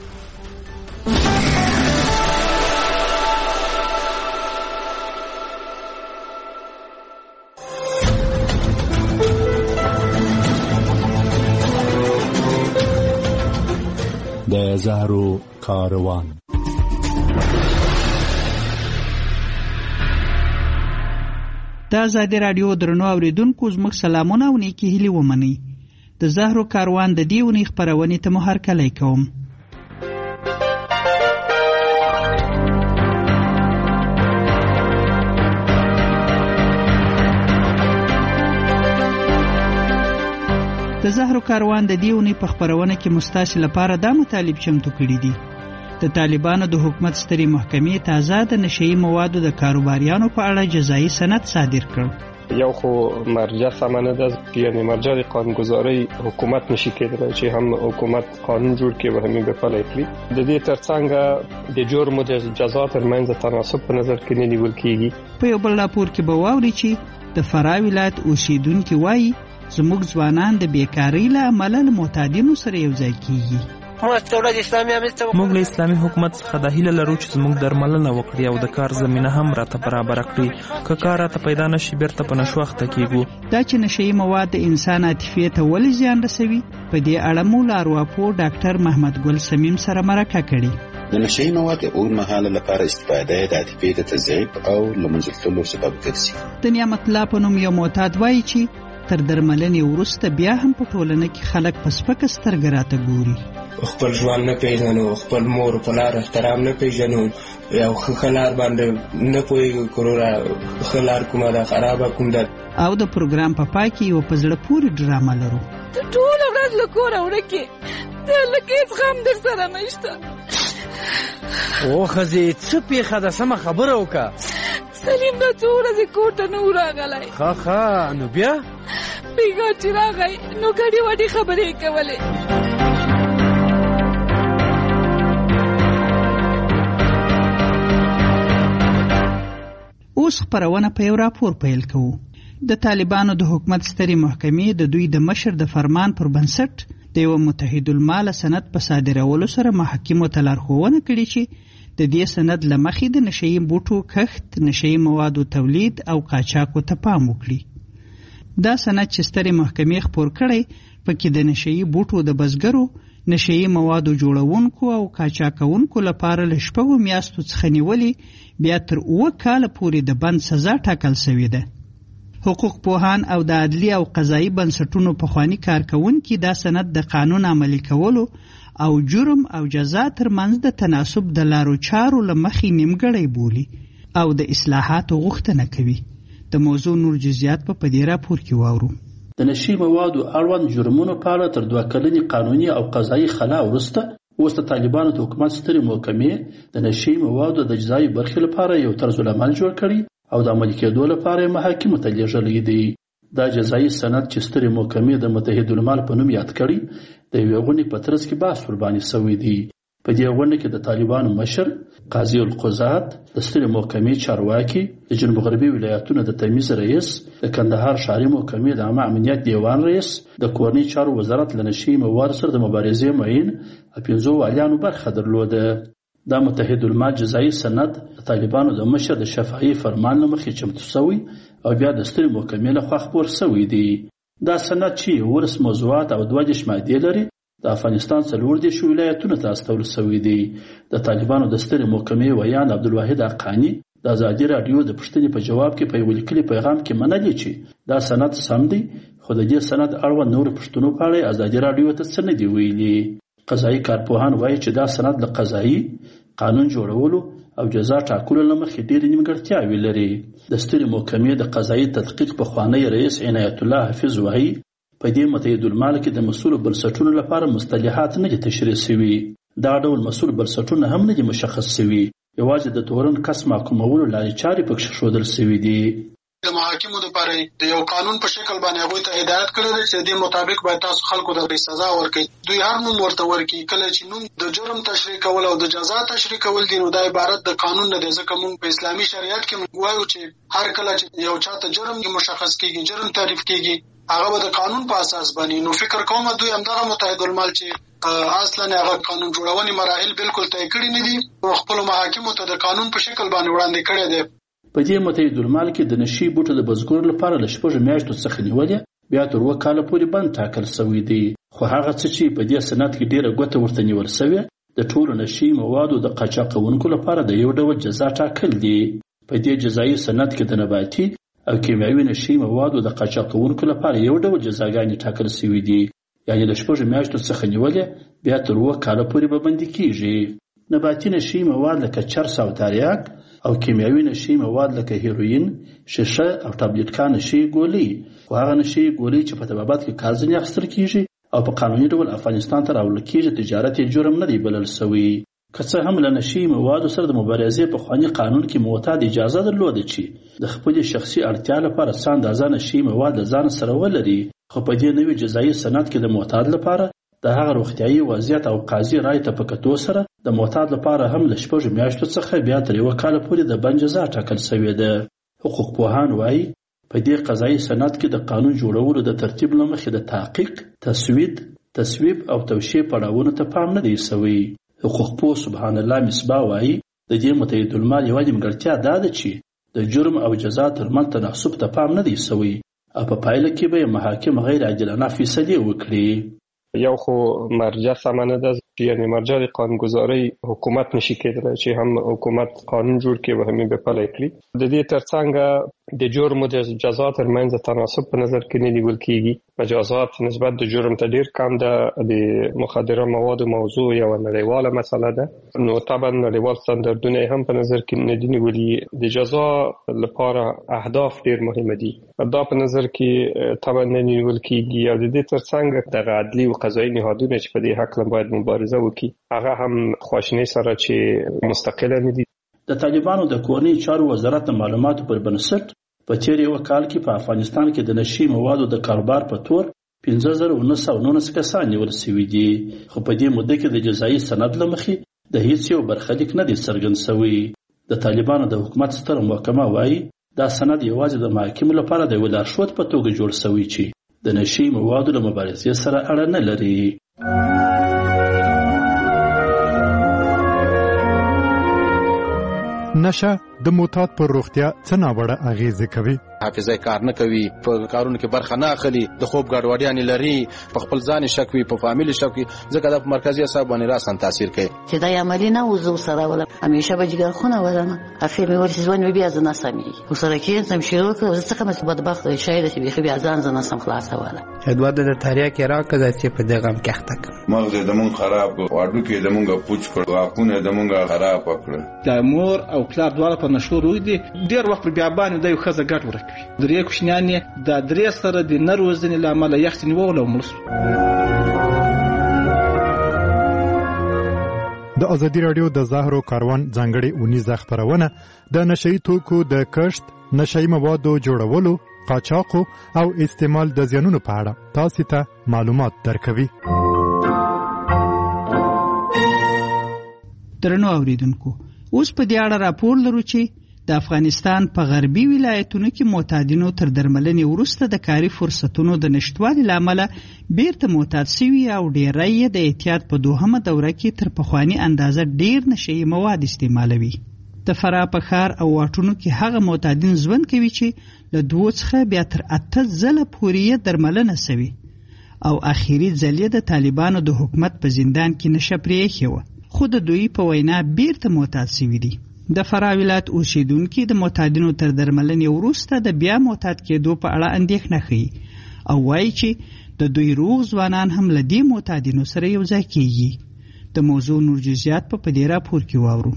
د زهرو کاروان. د آزادي رادیو درنو اوریدونکو زموږ سلامونه او نیکی هیلې ومنئ. د زهرو کاروان د دې اونۍ خپرونې ته مو هرکلی کوم. د زهرو کاروان د دې اونۍ په خپرونه کې مستاسې لپاره دا مطالب چمتو کړي دي. د طالبانو د حکومت سترې محکمې تازه د نشئی موادو د کاروباریانو په اړه جزایي سند صادر کړ. یو خو مرجع سمانه ده، یعنی مرجع د قانونگذاری حکومت نشي کېدلی چې هم حکومت قانون جوړ کړي و همې به پلی کړي. د دې ترڅنګ د جرم او د جزا ترمنځ تناسب په نظر کې نه نیول کېږي. په یو بل راپور کې به واوري چې د فراه ولایت اوسیدونکي وایي زموږ ځوانان د بیکارۍ له امله له معتادینو سره یو ځای کېږي. موږ له اسلامي حکومت څخه د هیله لرو چې زموږ درملنه وکړي او د کار زمینه هم راته برابر کړي. که کار راته پیدا نشي بیرته په نشو اخته کېږو. دا چې نشئی مواد د انسان عاطفې ته ولې زیان رسوي، په دې اړه مو له ارواپوه ډاکټر محمد ګل سمیم سره مرکه کړې. د نشئی مواد اوږدمهاله لپاره استفاده د عاطفې د تضعیف او له منځه تللو سبب ګرځي. د نعمت الله په نوم یو معتاد وایي چې تر درملنې وروسته بیا هم په ټولنه کې خلک په سپکه سترګه راته ګوري. خپل ژوند نه پیژنو، خپل مور په لار احترام نه پیژنو، یو ښه لار باندې نه پوهېږو کروره ښه لار کومه ده خرابه کوم ده. او د پروګرام په پای کې یو په زړه پورې ډرامه لرو. ته ټوله ورځ له کوره ورکې، ته لکه هېڅ غم در سره نشته. او خزي څه پیښه ده سمه خبره وکړه. سلیم د څو ورځې کور ته نه راغلی. ښه نو بیا بیګا چې راغی نو ګډې وډې خبرې کولې. اوس خبرونه په یو راپور پیل کوو. د طالبانو د حکومت ستري محکمې د دوی د مشر د فرمان پر بنسټ د یو متحد المال سند په صادرولو سره محاکمو ته لارښوونه کړې چې د دې سند له مخې د نشئی بوټو کښت، نشئی موادو تولید او قاچاقو ته پام وکړي. دا سند چې ستري محکمې خپور کړی پکې د نشئی بوټو د بزګرو، نشئی موادو جوړونکو او قاچاقونکو لپاره له 6 میاشتو څخه نیولې بیا تر 9 کال پورې د بند سزا ټاکل شوې ده. حقوق پوهان او د عدلی او قضایي بنسټونو پخوانی کارکونکي دا سند د قانون عملي کولو او جرم او جزا ترمنځ د تناسب د لارو چارو لمخې نیمګړی بولي او د اصلاحاتو غوښتنه کوي. د موضوع نور جزئیات په دې راپور کې واورو. د نشي موادو اړوند جرمونو په اړه تر 2 کلنې قانوني او قضایي خلا وروسته اوس د طالبانو د حکومت سترې محکمې د نشي موادو د جزایي برخې لپاره یو طرز العمل جوړ کړی او د عملي کېدو لپاره محاکمو ته لیږلی دی. دا جزایي سند چې سترې محکمې د متحد المال په نوم یاد کړی د یوې غونډې په ترڅ کې بحث ورباندې شوی دی. په دې غونډه کې د طالبانو مشر قاضي القضات، د سترې محکمې چارواکي، د جنوب غربي ولایتونو د تمیز رئیس، د کندهار ښاري محکمې د عامه امنیت دیوان رئیس، د کورنۍ چارو وزارت له نشي موادو سره د مبارزې معین او 15 والیانو برخه درلوده. دا متحد المال جزایي سند د طالبانو د مشر د شفاهي فرمان له مخې چمتو شوی او بیا د سترې محکمې لخوا خپور شوی دی. دا سند چې 19 موضوعات او 22 مادې لري د افغانستان 14 ولایتونو ته استول شوی دی. د طالبانو د سترې محکمې ویان عبدالواحد حقانی د ازادي رادیو د پوښتنې په جواب کې په یو لیکلي پیغام کې منلي چې دا سند سم دی، خو د دې سند اړوند نور پوښتنو په اړه ازادي رادیو ته څه نه دی ویلي. قضایي کارپوهان وایي چې دا سند له قضایي قانون جوړولو او جزا ټاکلو له مخې ډېرې نیمګړتیاوې لري. د سترې محکمې د قضایي تحقیق پخوانی رئیس عنایت الله حفیظ وایي په دې متحد المال کې د مسؤل بنسټونو لپاره مصطلحات نه دي تشریح شوي. دا ډول مسؤل بنسټونه هم نه دي مشخص شوي، یوازې د تورن کس محکومولو لارې چارې پکې ښودل شوي دي. د محاکمو لپاره د یو قانون په شکل باندې هغوی ته هدایت کړی دی چې د مطابق باید تاسو خلکو ته سزا ورکړي. دوی هر نوم ورته ورکړي. کله چې نوم د جرم تشریح کول او د جزا تشریح کول دي نو دا عبارت د قانون نه دی، ځکه موږ په اسلامي شریعت کې وایو چې هر کله چې یو چاته جرم مشخص کیږي، جرم تعریف کیږي، هغه به د قانون په اساس باندې. نو فکر کوم دوی همدغه متحد المال چې اصلا هغه قانون جوړونې مراحل بالکل طی کړي نه دي او خپل محاکمو ته د قانون په شکل باندې وړاندې کړي دي. په دې متحد المال کې د نشي بوټو د بزګرو لپاره له 6 میاشتو څخه نیولې بیا تر 2 کال پورې بند ټاکل شوی دی. خو هغه څه چې په دې سند کې ډیره ګوته ورته نیول شوی د ټولو نشي موادو د قاچاقونکو لپاره د یو ډول جزا ټاکل دي. په دې جزایي سند کې د نباتي او کیمیاوي نشي موادو د قاچاقونکو لپاره یو ډول جزاګانې ټاکل شوی دي، یعنی د 6 میاشتو څخه نیولې بیا تر 2 کال پورې به بند کیږي. نباتي نشي مواد لکه چرس او تریاک او کیمیاوي نشي مواد لکه هیروین، شیشه او ټابلیټکان نشي ګولۍ، خو هغه نشي ګولۍ چې په طبابت کې کار ځنې اخیستل کیږي او په قانوني ډول افغانستان ته راوړل کیږي تجارت یې جرم نه دی بلل شوی. که څه هم له نشي موادو سره د مبارزې په خواني قانون کې معتاد اجازه درلوده چې د خپل شخصي اړتیا لپاره څه اندازه نشي مواد له ځان سره ولري، خو په دې نوي جزایي سند کې د معتاد لپاره د هغه روغتیايي وضعیت او قاضي رای ته په کتو سره د معتاد لپاره هم له 6 میاشتو څخه بیا تر 1 کال پورې د بند جزا ټاکل شوې ده. حقوق پوهان وایي په دې قضایي سند کې د قانون جوړولو د ترتیب له مخې د تحقیق، تصویب او توشیح پړاوونو ته پام نه دی شوی. حقوق پوه سبحان الله مصباح وایي د دې متحد المال یوه نیمګړتیا دا ده چې د جرم او جزا ترمنځ تناسب ته پام نه دی شوی او په پایله کې به محاکم غیر عادلانه فیصلې وکړي. یو خو مرجع سمانه ده، یعنی مرجع د قانونګذارۍ حکومت نشي کېدلی چې هم حکومت قانون جوړ کړي او هم به پلی کړي. د دې ترڅنګ د جرم او د جزا ترمنځ تناسب په نظر کې نه نیول کېږي. مجازات نسبت د جرم ته ډیر کم ده. د مخدره موادو موضوع یو نړیواله مسله ده، نو طبعا نړیوال ستاندردونه هم په نظر کې نه دي نیولي. د جزا لپاره اهداف ډیر مهمه دي، دا په نظر کې طبعا نه نیول کېږي. او د دې ترڅنګ د عدلي او قضایي نهادونه چې په دې حق باید مبارزه مبارزه وکړي هغه هم خواشینی سره چې مستقله نه دي. د طالبانو د کورنۍ چارو وزارت د معلوماتو پر بنسټ په تیر یو کال کې په افغانستان کې د نشي موادو د کاروبار په تور 15919 کسان نیول شوي دي، خو په دې موده کې د جزایي سند له مخې د هیڅ یو برخلیک نه دی څرګند شوی. د طالبانو د حکومت ستره محکمه وایي دا سند یوازې د محاکمو لپاره د یو لارښود په توګه جوړ شوی چې د نشي موادو له مبارزې سره اړه نه لري. نشه د معتاد پر روغتیا څه ناوړه اغیزه کوي؟ حافظه کار نه کوي، په کارونو کې برخه نه اخلي، د خوب ګډوډیانې لري، په خپل ځان شک وي، په فامیل شک وي، ځکه د مرکزی اعصاب باندې راسن تاثیر کوي. چې دا عملی نه وزو سره ولا همیشه به جګر خونه ولنه اخر مې ورسې ځوان بیا ځنه سمي وسره کې سم شروع کړ څه کومه بدبخت شاید چې بیا ځان ځنه سم خلاص ولا ادواد د تاریخ راکړه چې په دغه کې اخته مغز د مون خراب واډو کې د مونږه پوچ کړ واکونه د مونږه خراب کړ. د مور او پلار دواړه په نشو روي دي ډیر وخت بیا باندې د یو خزه ګټ ورکوي. درې کوشنیان د درې سره د نروزنې لامل یختنی وولو ملس. د ازادي رادیو د زهرو کاروان ځانګړي اونیزه خبرونه د نشئی توکو د کښت، نشئی موادو جوړولو، قاچاق او استعمال د زیانونو په اړه تاسو ته معلومات درکوي. درنو اوریدونکو، اوس په دې اړه راپور لرو چې د افغانستان په غربي ولایتونو کې معتادینو تر درملنې وروسته د کاري فرصتونو د نشټوالي لامل بیرته معتاد شوي او ډیری د احتیاط په دوهمه دوره کې تر پخواني اندازه ډیر نشئی مواد استعمالوي. د فراه په ښار او واټونو کې هغه معتادین ژوند کوي چې له 2 څخه بیا تر 8 ځله پورې درملنه شوي او اخیری ځل د طالبانو د حکومت په زندان کې نشه پرېښې وه، خو د دوی په وینا بیرته معتاد شوي دي. د فراه ولایت اوسیدونکي د معتادینو تر درملنې وروسته د بیا معتاد کېدو په اړه اندېښنه ښیي او وایي چې د دوی روغ ځوانان هم له دې معتادینو سره یو ځای کېږي. د موضوع نور جزئیات په دې راپور کې واورو.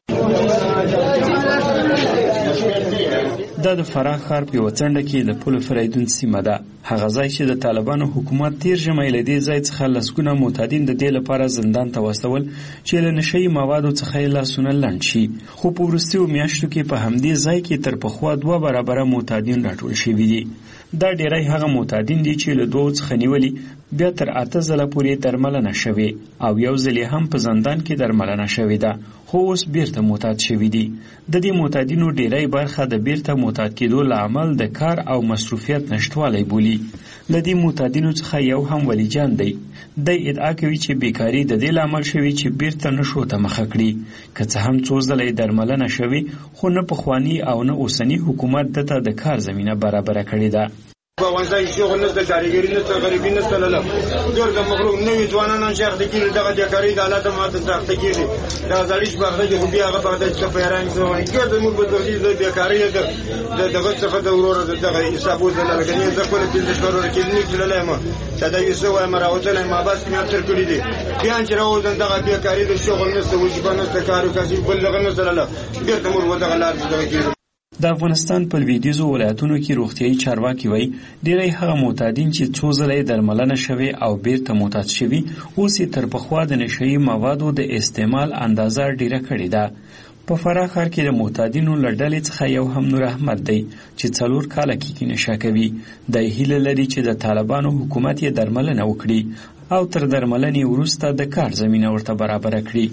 دا د فراه ښار په یوه څنډه کې د پل فریدون سیمه ده، هغه ځای چې د طالبانو حکومت تیر ژمی له دې ځای څخه لسګونه معتادین د دې لپاره زندان ته واستول چې له نشهیي موادو څخه یې لاسونه لنډ شي، خو په وروستیو میاشتو کې په همدې ځای کې تر پخوا 2 برابره معتادین راټول شوي دي. دا ډیری هغه معتادین دي چې له 2 څخه نیولي بیا تر 8 ځله پورې درملنه شوې او یو ځل هم په زندان کې درملنه شوې ده، خو اوس بیرته معتاد شوي دي. د دې معتادینو ډیری برخه د بیرته معتاد کېدو لامل د کار او مصروفیت نشټوالی بولي. له دې معتادینو څخه یو هم ولی جان دی. دی ادعا کوي چې بیکاری د دې لامل شوی چې بیرته نشو ته مخه کړي، که څه هم 2 ځله درملنه شوې خو نه پخواني او نه اوسنی حکومت دته د کار زمینه برابره کړې ده. په افغانستان کې شغل نشته، کارګري نشته، غریبي نشته، لاله ډېر د مغروب نوي ځوانان چې اخته کېږي دغه بیکاري د حالات ماته اخته کېږي. دا زړیش باغ دی خو بیا هغه باغ دی چې په ایران کې وایي ګر د موږ په توګه د بیکاري د دغه څخه د ورور دغه حسابو د لګنې د خپل 15 کروڑ کې نه کړلای ما چې دا یو څه وایم راوځل ما بس مې تر کړی دي بیا چې راوځم دغه بیکاري د شغل نشته، وجبه نشته، کارو کاسي بل دغه نشته، لاله بیرته موږ دغه لار دغه کېږي. د افغانستان په لویدیځو ولایتونو کې روغتیايي چارواکي وایي ډیری هغه معتادین چې 2 ځله درملنه شوي او بیرته معتاد شوي اوس تر پخوا د نشهیي موادو د استعمال اندازه ډیره کړې ده. په فراه ښار کې د معتادینو له ډلې څخه یو هم نور احمد دی چې 4 کاله کېږي نشه کوي. د هیله لري چې د طالبانو حکومت یې درملنه وکړي او تر درملنې وروسته د کار زمینه ورته برابره کړي.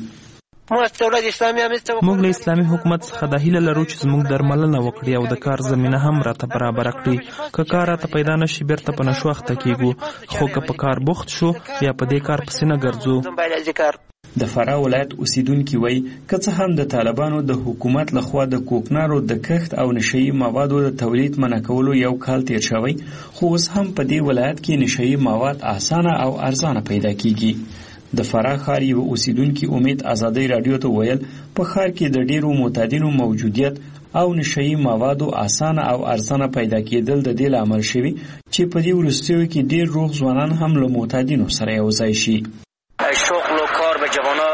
موږ له اسلامي حکومت څخه د هیله لرو چې زموږ درملنه وکړي او د کار زمینه هم راته برابره کړي. که کار راته پیدا نشي بیرته په نشو اخته کېږو، خو که په کار بوخت شو یا په دې کار پسې نه ګرځو. د فراه ولایت اوسیدونکي وایي که څه هم د طالبانو د حکومت لخوا د کوکنارو د کښت او نشهیي موادو د تولید منع کولو 1 کال تیر شوی، خو اوس هم په دې ولایت کې نشهیي مواد اسانه او ارزانه پیدا کیږي. د فراه ښار یو اوسیدونکي امید ازادي رادیو ته ویل په ښار کې د ډیرو معتادینو موجودیت او نشهیي موادو اسانه او ارزانه پیدا کېدل د دې لامل شوی چې په دې وروستیو کې ډیر روغ ځوانان هم له معتادینو سره یو ځای شي. شغل و کار به جوانا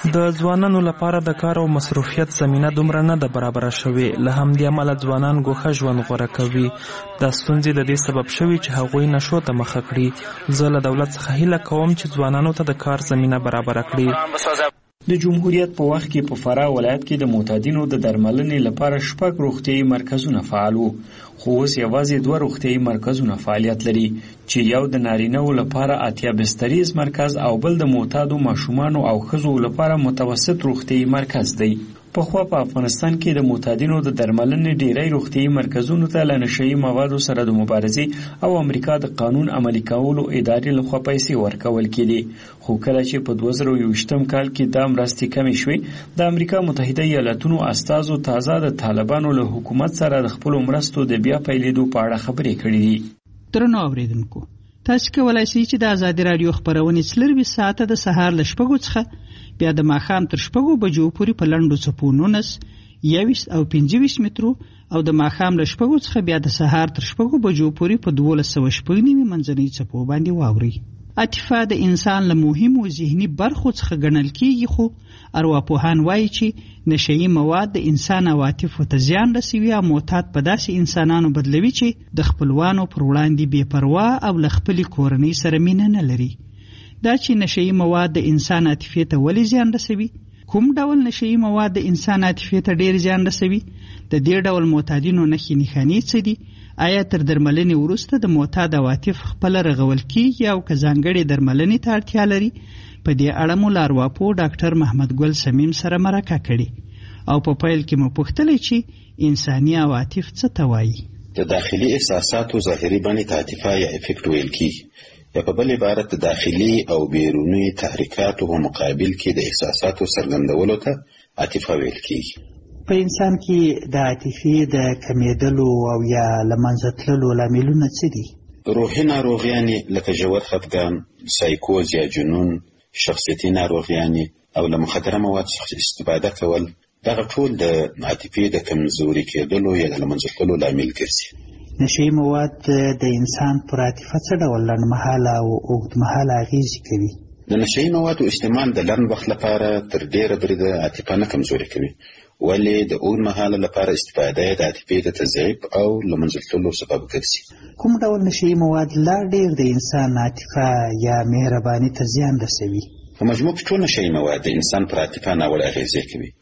د ځوانانو لپاره د کار او مصروفیت زمینه دومره نه ده برابره شوې، له همدې امله ځوانان ګوښه ژوند غوره کوي. دا ستونزې د دې سبب شوي چې هغوی نشو ته مخه کړي. زه له دولت څخه هیله کوم چې ځوانانو ته د کار زمینه برابره کړي. د جمهوریت په وخت کې په فراه ولایت کې د معتادینو د درملنې لپاره 6 روغتیايي مرکزونه فعال وو، خو اوس یوازې 2 روغتیايي مرکزونه فعالیت لري چې یو د نارینه‌و لپاره 80 بستریز مرکز او بل د معتادو ماشومانو او ښځو لپاره متوسط روغتیايي مرکز دی. پخوا په افغانستان کې د معتادینو د درملنې ډیری روغتیايي مرکزونو ته له نشهیي موادو سره د مبارزې او امریکا د قانون عملي کولو ادارې لخوا پیسې ورکول کېدې، خو کله چې په 2021 کال کې دا مرستې کمې شوې، د امریکا متحده ایالاتونو استازو تازه د طالبانو له حکومت سره د خپلو مرستو د بیا پیلېدو په اړه خبرې کړې دي. درنو اوریدونکو، تاسو کولی شئ چې د ازادي راډیو خبرونې 24 ساعته د سهار له 6 څخه بیا د ماښام تر 6 بجو پورې په لنډو څپو 19, 21 او 25 مترو او د ماښام له 6 څخه بیا د سهار تر 6 بجو پورې په 1290 منځنۍ څپو باندې واورئ. عاطفه د انسان له مهمو ذهني برخو څخه ګڼل کېږي، خو ارواپوهان وایي چې نشهیي مواد د انسان عواطفو ته زیان رسوي او معتاد په داسې انسانانو بدلوي چې د خپلوانو پر وړاندې بې پروا او له خپلې کورنۍ سره مینه نه لري. دا چې نشهیي مواد د انسان عاطفې ته ولې زیان رسوي؟ کوم ډول نشهیي مواد د انسان عاطفې ته ډیر زیان رسوي؟ د دې ډول معتادینو نښې نښانې څه دي؟ آیا تر درملنې وروسته د معتاد عواطف خپل رغول کیږي او که ځانګړې درملنې ته اړتیا لري؟ په دې اړه مو له ارواپوه ډاکټر محمد ګل سمیم سره مرکه کړې او په پیل کې مو پوښتلې چې انساني عواطف څه ته وایي. د داخلي احساساتو ظاهري بڼې ته عاطفه یا افیکټ ویل کیږي، یا په بل عبارت د داخلي او بیروني تحریکاتو په مقابل کې د احساساتو څرګندولو ته عاطفه ویل کیږي. په انسان کې د عاطفې د کمیدلو او یا له منځه تللو لاملونه څه دي؟ روحي ناروغیانې لکه ژور خفګان، سایکوز یا جنون، شخصیتي ناروغیانې او له مخدره مواد څخه استفاده کول، دغه ټول د عاطفې د کمزوري کېدلو یا د له منځه تللو لامل ګرځي. نشهیي مواد د انسان پر عاطفه څه ډول لنډمهاله او اوږدمهاله اغېزې کوي؟ د نشهیي موادو استعمال د لنډ وخت لپاره تر ډېره بریده عاطفه نه کمزوري کوي، ولې د اوږدمهاله لپاره استفاده د عاطفې د تضعیف او له منځه تللو سبب ګرځي. کوم ډول نشهیي مواد لا ډېر د انسان عاطفه یا مهرباني ته زیان رسوي؟ په مجموع کې ټول نشهیي مواد د انسان پر عاطفه ناوړه اغېزې کوي،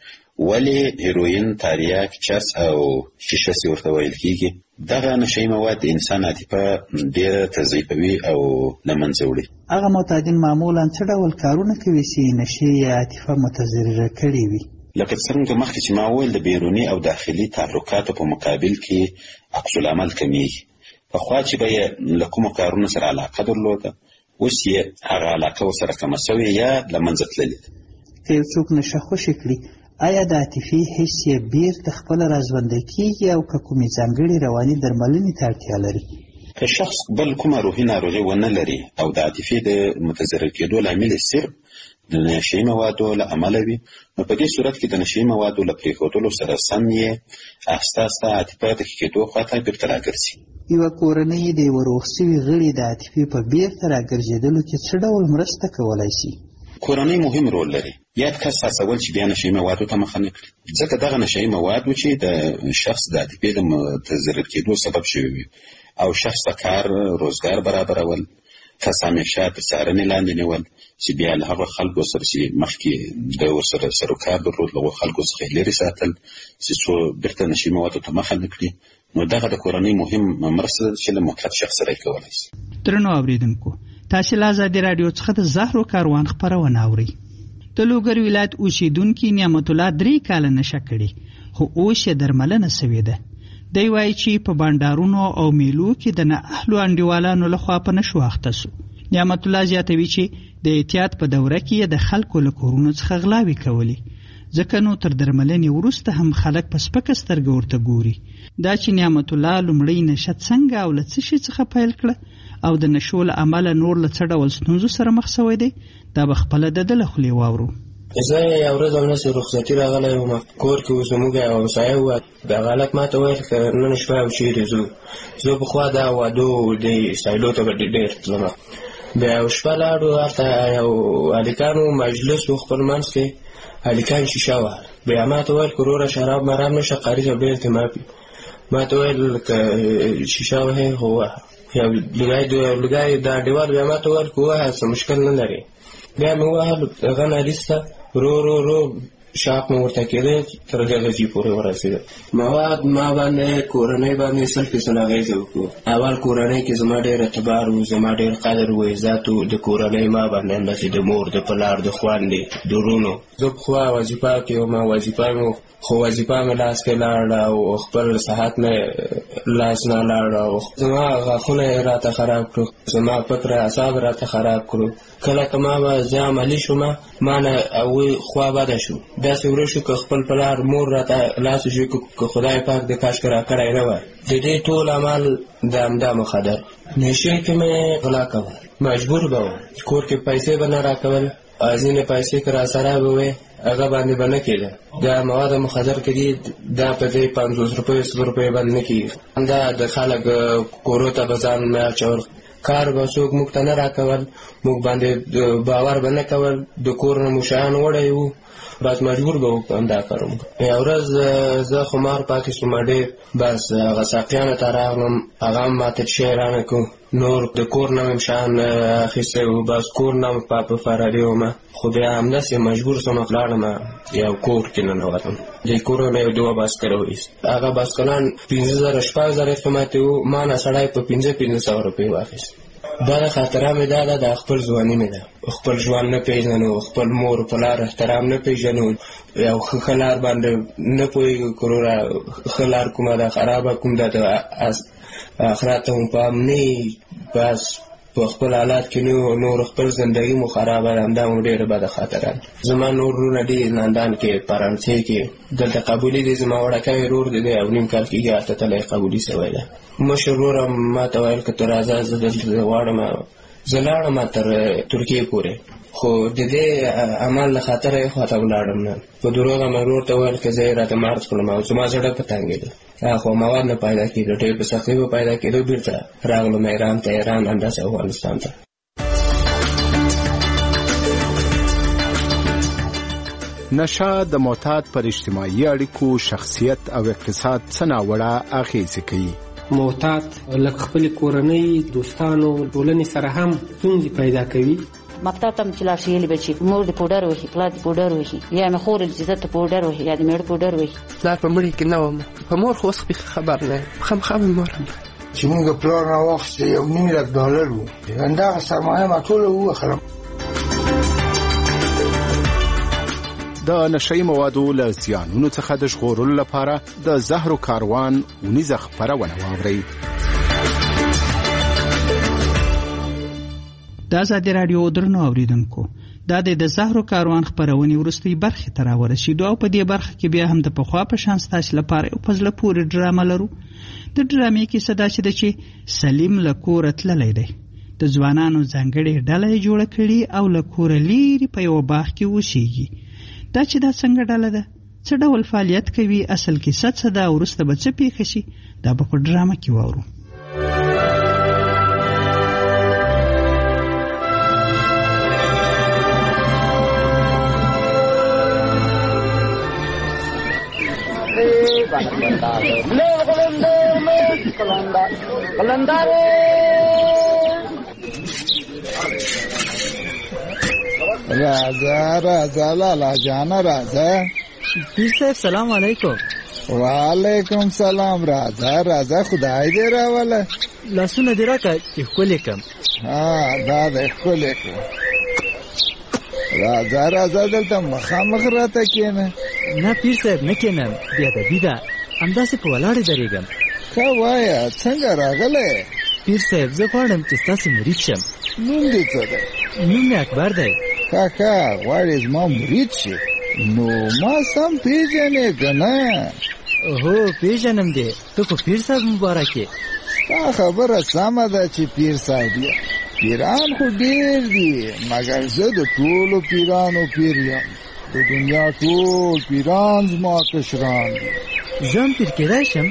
ولې هیروین، تاریاک، چرس او شیشه چې ورته ویل کېږي، دغه نشهیي مواد د انسان عاطفه ډېره تضعیفوي او له منځه وړي. هغه معتادین معمولا څه ډول کارونه کوي چې نشې یا عاطفه متضرره کړې وي؟ لکه څرنګه مخکې چې ما وویل، د بیروني او داخلي تحرکاتو په مقابل کې عکس العمل کمیږي. پخوا چې به یې له کومو کارونو سره علاقه درلوده، اوس یې هغه علاقه ورسره کمه سوې یا له منځه تللې ده. که یو څوک نشه خوشې کړي، آیا د عاطفي حس یې بیرته خپله راژوندی کېږي او که کومې ځانګړې رواني درملنې ته اړتیا لري؟ که شخص بل کومه روحي ناروغي ونه لري او د عاطفې د متضرر کېدو لامل یې صرف د نشهیي موادو له امله وي، نو په دې صورت کې د نشهیي موادو له پرېښودلو سره سم یې آهسته آهسته عاطفه د ښه کېدو خواته بیرته راګرځي. یوه کورنۍ د یوه روغ سوي غړي د عاطفې په بیرته راګرځېدلو کې څه ډول مرسته کولی شي؟ کورنۍ مهم رول لري. یاد کس هڅول چې بیا نشهیي موادو ته مخه نه کړي، ځکه دغه نشهیي مواد و چې د شخص د عاطفې د متضرر کېدو سبب شوي وي، او شخص ته کار روزګار برابرول، کس همیشه تر څارنې لاندې نیول چې بیا له هغه خلکو سره چې مخکې د ورسره سروکار درلود، له هغو خلکو څخه یې لرې ساتل چې څو بیرته نشهیي موادو ته مخه نه کړي. نو دغه د کورنۍ مهم مرسته ده چې له مکلف شخص سره یې کولی شي. درنو اورېدونکو، تاسې له ازادي راډیو څخه د زهرو کاروان خپرونه اورئ. د لوګر ولایت اوسېدونکي نعمت الله 3 کاله نشه کړې، خو اوس یې درملنه سوې ده. دی وایي چې په بانډارونو او میلو کې د نااهلو انډیوالانو لخوا په نشو اخته سو. نعمت الله زیاتوي چې د احتیاط په دوره کې د خلکو له کورونو څخه غلاوې کولې، ځکه نو تر درملنې وروسته هم خلک په سپکه سترګه ورته ګوري. دا چې نعمت الله لومړی نشه څنګه او له څه شي څخه پیل کړه او د نشو له امله نور له څه ډول ستونزو سره مخ شوی دی، دا به خپله د ده له خولې واورو. زه یو ورځ همداسې رخصتي راغلی وم، کور کې اوس زموږ یو همسایه وه، دغه هلک ما ته ویل که نن شپه او چېرې ځو. زه پخوا دا واده د سایلو ته به ډېر تلم، بیا شپه لاړو هلته یو هلکانو مجلس و خپل منځ کې هلکان شیشه وهله. بیا ما ته ویل که وروره شراب مرام نشه قاري صاحب ډېر التماس وي. ما ته ویل که شیشه وهې خو ووهه. یو لوګی دا ډیوال بیا ما ته ویل که ووهه څه مشکل نه لري. بیا مې ووهل هغه نالیس ته رو شاپ مې ورته کېده تر دغه ځای پورې ورسېده. مواد ما باندې کورنۍ باندې 100% اغېزه وکړو. اول کورنۍ کې زما ډېر اعتبار و، زما ډېر قدر و عزت و. د کورنۍ ما باندې همداسې د مور د پلار د خویندې د ورونو. زه پخوا وظیفه کې وم، وظیفه مې خو وظیفه مې لاس کې لاړه او خپل صحت مې لاس نه لاړه او زما غاښونه یې راته خراب کړو، زما فکر اعصاب راته خراب کړو. کله که ما به زه عملي شوم ما نه هغوی خوا بده شو. داسې ورو شو که خپل پلار مور راته لاس وشي که خدای پاک د کاشکې راکړی نه وای. د دې ټول عمل د همدا مخدر نشې کې مې غلا کول، مجبور به وم. کور کې پیسې به نه راکول، ځینې پیسې که راسره به وې هغه باندې به نه کېده. دا مواد مخدر کې دي دا په دې 50 روپیو 100 روپیو باندې نه کېږي. دا د خلک کورو ته به ځان نه اچول، کار به څوک موږ ته نه راکول، موږ باندې باور به نه کول. د کور نه مو شیان وړی وو، بس مجبور به وکړم دا کار وکړم. یو ورځ زه خمار پاتې شوم ډېر، بس هغه ساقیانو ته راغلم، هغه هم ماته شی رانه کړو. نور د کور نه مې شیان اخیستی وو، بس کور نه مې په فراري وم. خو بیا همداسې مجبور سوم لاړم یو کور کې ننوتم. د کور نه یو 2 بایسکل وایست. هغه بایسکلان 50,000 شپږ قیمت وو، ما نه سړی په 500 روپۍ واخیست. دا د خاطره مې دا ده د خپل ځواني مې ده. خپل ژوند نه پېژنو، خپل مور پلار احترام نه پېژنو، یو ښه لار باندې نه پوهېږو که وروره ښه لار کومه ده خرابه کوم ده، د آخرت ته مو پام نه بس په خپل حالات کې نور خپل زندګي مو خرابه ده. همدا مو ډېره بده خاطره ده. زما نور وروڼه دي لندن کې، فرانسې کې، دلته قبولي دي. زما وړوکی ورور دی 9 کال کېږي هلته تللی قبولي شوی ده. مشر وروره ما ته ویل که ته راځه زه دلته غواړم. زه لاړم تر ترکیې پورې، خو د دې عمل له خاطره یې خواته ولاړم نه. په دروغه مې ورور ته ویل که زه یې راته مارچ کړم او زما زړه په تنګېده. خو مواد نه پیدا کېدو، ډېر په سختۍ به پیدا کېدو. بېرته راغلم ایران ته، ایران همداسې افغانستان ته. نشه د معتاد پر اجتماعي اړیکو، شخصیت او اقتصاد څه ناوړه اغېزې کوي. معتاد لکه خپل کورنۍ، دوستانو، ټولنې سره هم ستونزې پیدا کوي. مکتب ته چې لاړ شي بچي مور د پوډر وهي، پلار د پوډر وهي، یا مې خور د عزت پوډر وهي، یا د میړه پوډر وهي. پلار په مړي کې نه وم، په مور خو اوس خبر نه یم، خامخا مې مور هم چې موږ پلار راواخیست یو $1,000,000 وو، همدغه سرمایه ما ټوله ووهلم. د نشهیي موادو له زیانونو څخه د ژغورلو لپاره د زهرو کاروان اونیزه خپرونه واورئ. د ازادي راډیو درنو اوریدونکو، دا د زهرو کاروان خپرونې وروستۍ برخې ته راورسېدو او په دې برخه کې بیا هم د پخوا په شان ستاسو لپاره یو په زړه پورې ډرامه لرو. د ډرامې کیسه دا چې سلیم له کوره تللی دی، د ځوانانو ځانګړې ډله یې جوړه کړې او له کوره لیرې په یوه باغ کې اوسېږي. دا چې دا څنګه ډله ده، څه ډول فعالیت کوي، اصل کیسه څه ده، وروسته به څه پیښه شي، دا به په ډرامه کې واورو. राजा लाला जाना राजा। पीर साहब सलाम वालेकुम। वालेकुम सलाम राजा खुदाई दे रहा वाला लहसुन दे रहा का इक्वलेकम। हाँ दादा इक्वलेकम राजा दलता मखामख रहता क्या ना पीर साहब न क्या नाम दिया था बिदा अंदा से पवालाड़े दरेगम का वाया संगा रागले पीर साहब ज़फानम चिस्ता से मुरीचम नूम देता था नूम में अखबार दे काका वाड़े माँ मुरीच नो माँ सम पेजने गना ओहो पेजनम दे तो को पीर साहब मुबारक है का खबर सामदा ची पीर साहब پیران خو ډیر دي مګر زه د ټولو پیرانو پیر یم د دنیا ټول پیران زما کشران دي ځان پیر کېدای شم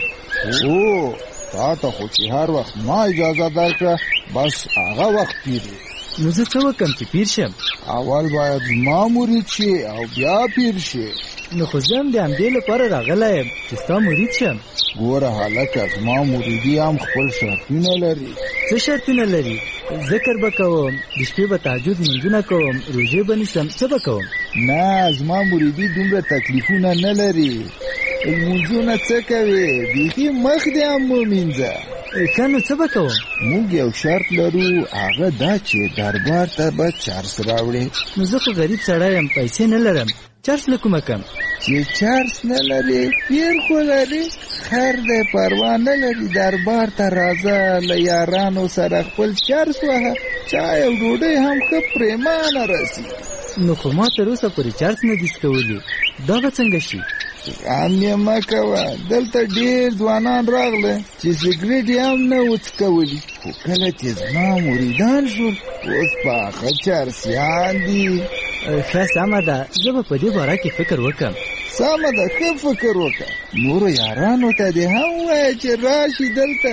او تا ته خو چې هر وخت ما اجازه درکړه بس هغه وخت پیر نو زه څه وکم چې پیر شم؟ اول باید زما مرید شي او بیا پیر شي. نو خو زه هم د همدې لپاره راغلی یم چې ستا مرید شم. ګوره هلکه زما مریدي هم خپل شرطونه لري. څه شرطونه لري؟ ذکر به کوم، د شپې به تهجد لمونځونه کوم، روژې به نیسم، څه به کوم؟ نه زما مریدي دومره تکلیفونه نه لري. لمونځونه څه کوې؟ بیخي مخ دې هم مه مینځه. ښه نو څه به کوم؟ موږ یو شرط لرو، هغه دا چې دربار ته به چرس راوړې. نو زه خو غریب سړی یم، پیسې نه لرم، چرس له کومه کم؟ چې چرس نه لري پیر خو لري. خیر دی پروا نه لري، دربار ته راځه، له یارانو سره خپل چرس وهه، چای او ډوډۍ هم ښه پرېمانه رسي. نو خو ما تر اوسه پورې چرس نه دي څکولي، دا به څنګه شي؟ غم یې مه کوه، دلته ډېر ځوانان راغله چې سګرېټ یې هم نه و څکولي، خو کله چې زما مریدان شول اوس پاخه چرسیان دي. ښه سمه ده، زه به په دې باره کې فکر وکړم. سمه ده، ښه فکر وکړه. نورو یارانو ته دې هم ووایه چې راشي دلته.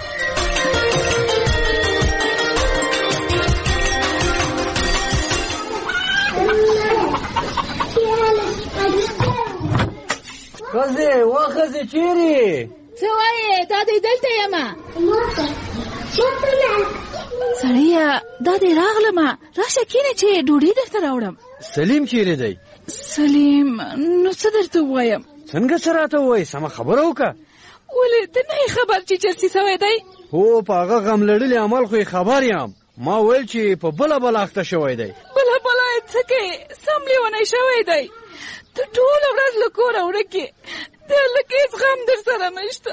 ښځې وا ښځې چیرې؟ څه وایې؟ دا دی دلته یمه. سړیه دا دی راغلمه، راشه کښېنه چې ډوډۍ درته راوړم. سلیم چیرې دی؟ سلیم نو څه درته ووایم؟ څنګه څه راته ووایې؟ سمه خبره وکړه. ولې ته نه یې خبر چې چرسي سوی دی؟ هو په هغه غم لړلي عمل خو یې خبر یم. ما ویل چې په بله اخته شوی دی. بله یې څه کوې؟ سم لیونی شوی دی. ته ټوله ورځ له کوره ورک یې، د هلک هېڅ غم در سره نشته.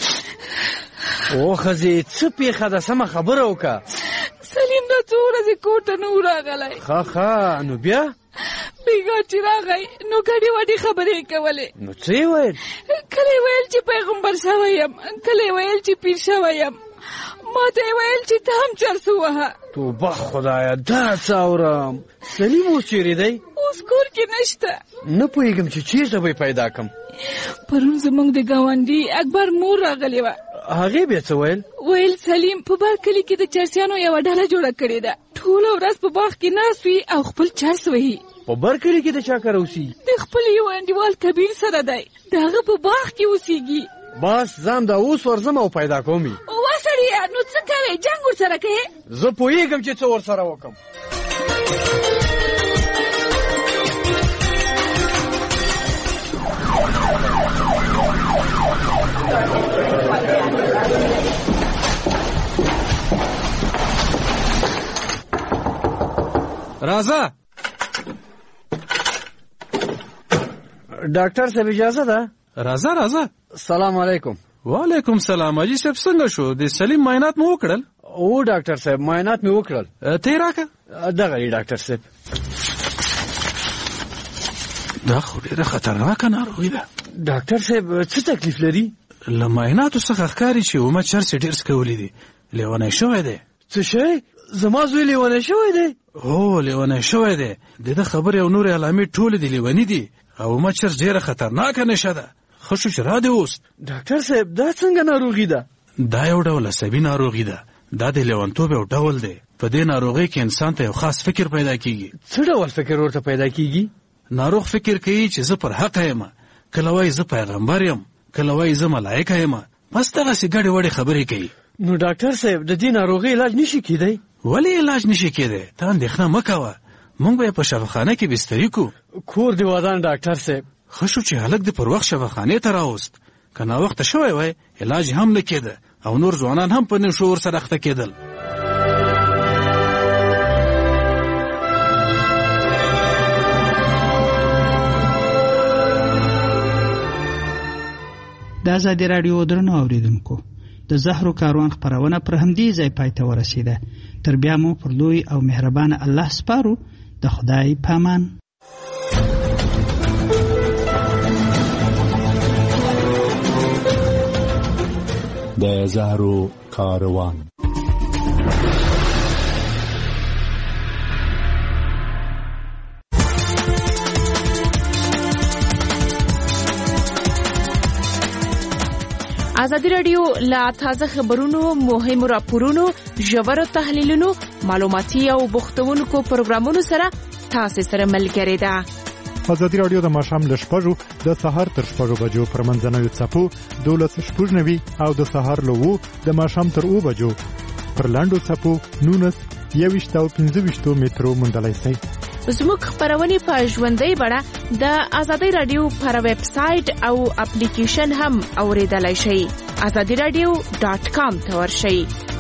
او ښځې څه پېښه ده؟ سمه خبره وکړه. سلیم دا څو ورځې کور ته نه و راغلی. ښه نو بیا؟ بېګا چې راغی نو ګډې وډې خبرې یې کولې. نو څه یې ویل؟ کله یې ویل چې پیغمبر شوی یم، کله یې ویل چې پیر شوی یم، ما ته یې ویل چې ته هم چرس ووهه. توبه خدایه دا څه اورم. سلیم اوس چیرې دی؟ اوس کور کې نشته. نه پوهېږم چې چېرته به یې پیدا کړم. پرون زموږ د ګاونډي اکبر مور راغلې وه. هغې بیا څه ویل؟ ویل سلیم په بار کلي کې د چرسیانو یوه ډله جوړه کړې ده، ټوله ورځ په باغ کې ناست وي او خپل چرس وهي. په بر کلي کې د چا کره اوسېږي؟ د خپل یو انډیوال کبیر سره دی، د هغه په باغ کې اوسېږي. بس ځم دا اوس ورځم او پیدا کوم یې. وا سړیه نو څه کوې؟ جنګ ورسره کوې؟ زه پوهېږم چې څه ورسره وکړم. راځه ډاکټر صاحب اجازه ده؟ راځه. سلام علیکم. وعلیکم سلام. اجي صاحب څنګه شو؟ د سلیم معاینات مو وکړل؟ او ډاکټر صاحب معاینات مې وکړل. ته راکه دغه دی ډاکټر صاحب. دا خو ډېره خطرناکه ناروغي ده. ډاکټر صاحب څه تکلیف لري؟ له معایناتو څخه ښکاري چې عمر چرس ډېر څکولی دي، لیونی شوی دی. څه شی؟ زما زوی لیونی شوی دی؟ هو لیونی شوی دی. د ده خبرې او نورې علامې ټولې د لیوني دي او عمر چرس ډېره خطرناکه نشه ده. ښه شو چې رادې اوس. ډاکټر صاحب دا څنګه ناروغي ده؟ دا یو ډول عصبي ناروغي ده. دا د لیونتوب یو ډول دی. په دې ناروغۍ کې انسان ته یو خاص فکر پیدا کیږي. څه ډول فکر ورته پیدا کیږي؟ ناروغ فکر کوي چې زه پر حق یم، کله وایي زه پیغمبر یم، کله وایي زه ملایکه یم، بس دغسې ګډې وډې خبرې کوي. نو ډاکټر صاحب د دې ناروغۍ علاج نشي کیدی؟ ولې علاج نشي کیدی؟ ته اندېښنه مه کوه، موږ به یې په شفاخانه کې بستري کړو. کور دې ودان ډاکټر صاحب. ښه شو چې هلک دې پر وخت شفاخانې ته راوست، که ناوخته شوی وای علاج هم نه کېده او نور ځوانان هم په نشو ورسره اخته کېدل. د ازادي راډیو درنو اوریدونکو، د زهرو کاروان خپرونه پر همدې ځای پای ته ورسېده. تر بیا مو پر لوی او مهربانه الله سپارو. د خدای پامان. د زهرو کاروان. ازادي رادیو لا تازه خبرونو، مهمو راپورونو، ژورو تحلیلونو، معلوماتي او بوختونکو پروګرامونو سره تاسو سره ملګری ده. ازادي رادیو د ماښام له 6 د سهار تر 6 بجو پر منځنوي څپو 12:90 او د سهار له 2 د ماښام تر 2 بجو پر لاندو څپو 19:25 مترو مندلای سي. زموږ خبرونه په ژوندۍ بڼه د ازادي رادیو پر ویب سټ او اپلیکیشن هم اوریدلای شئ. azadiradio.com ته ورشئ.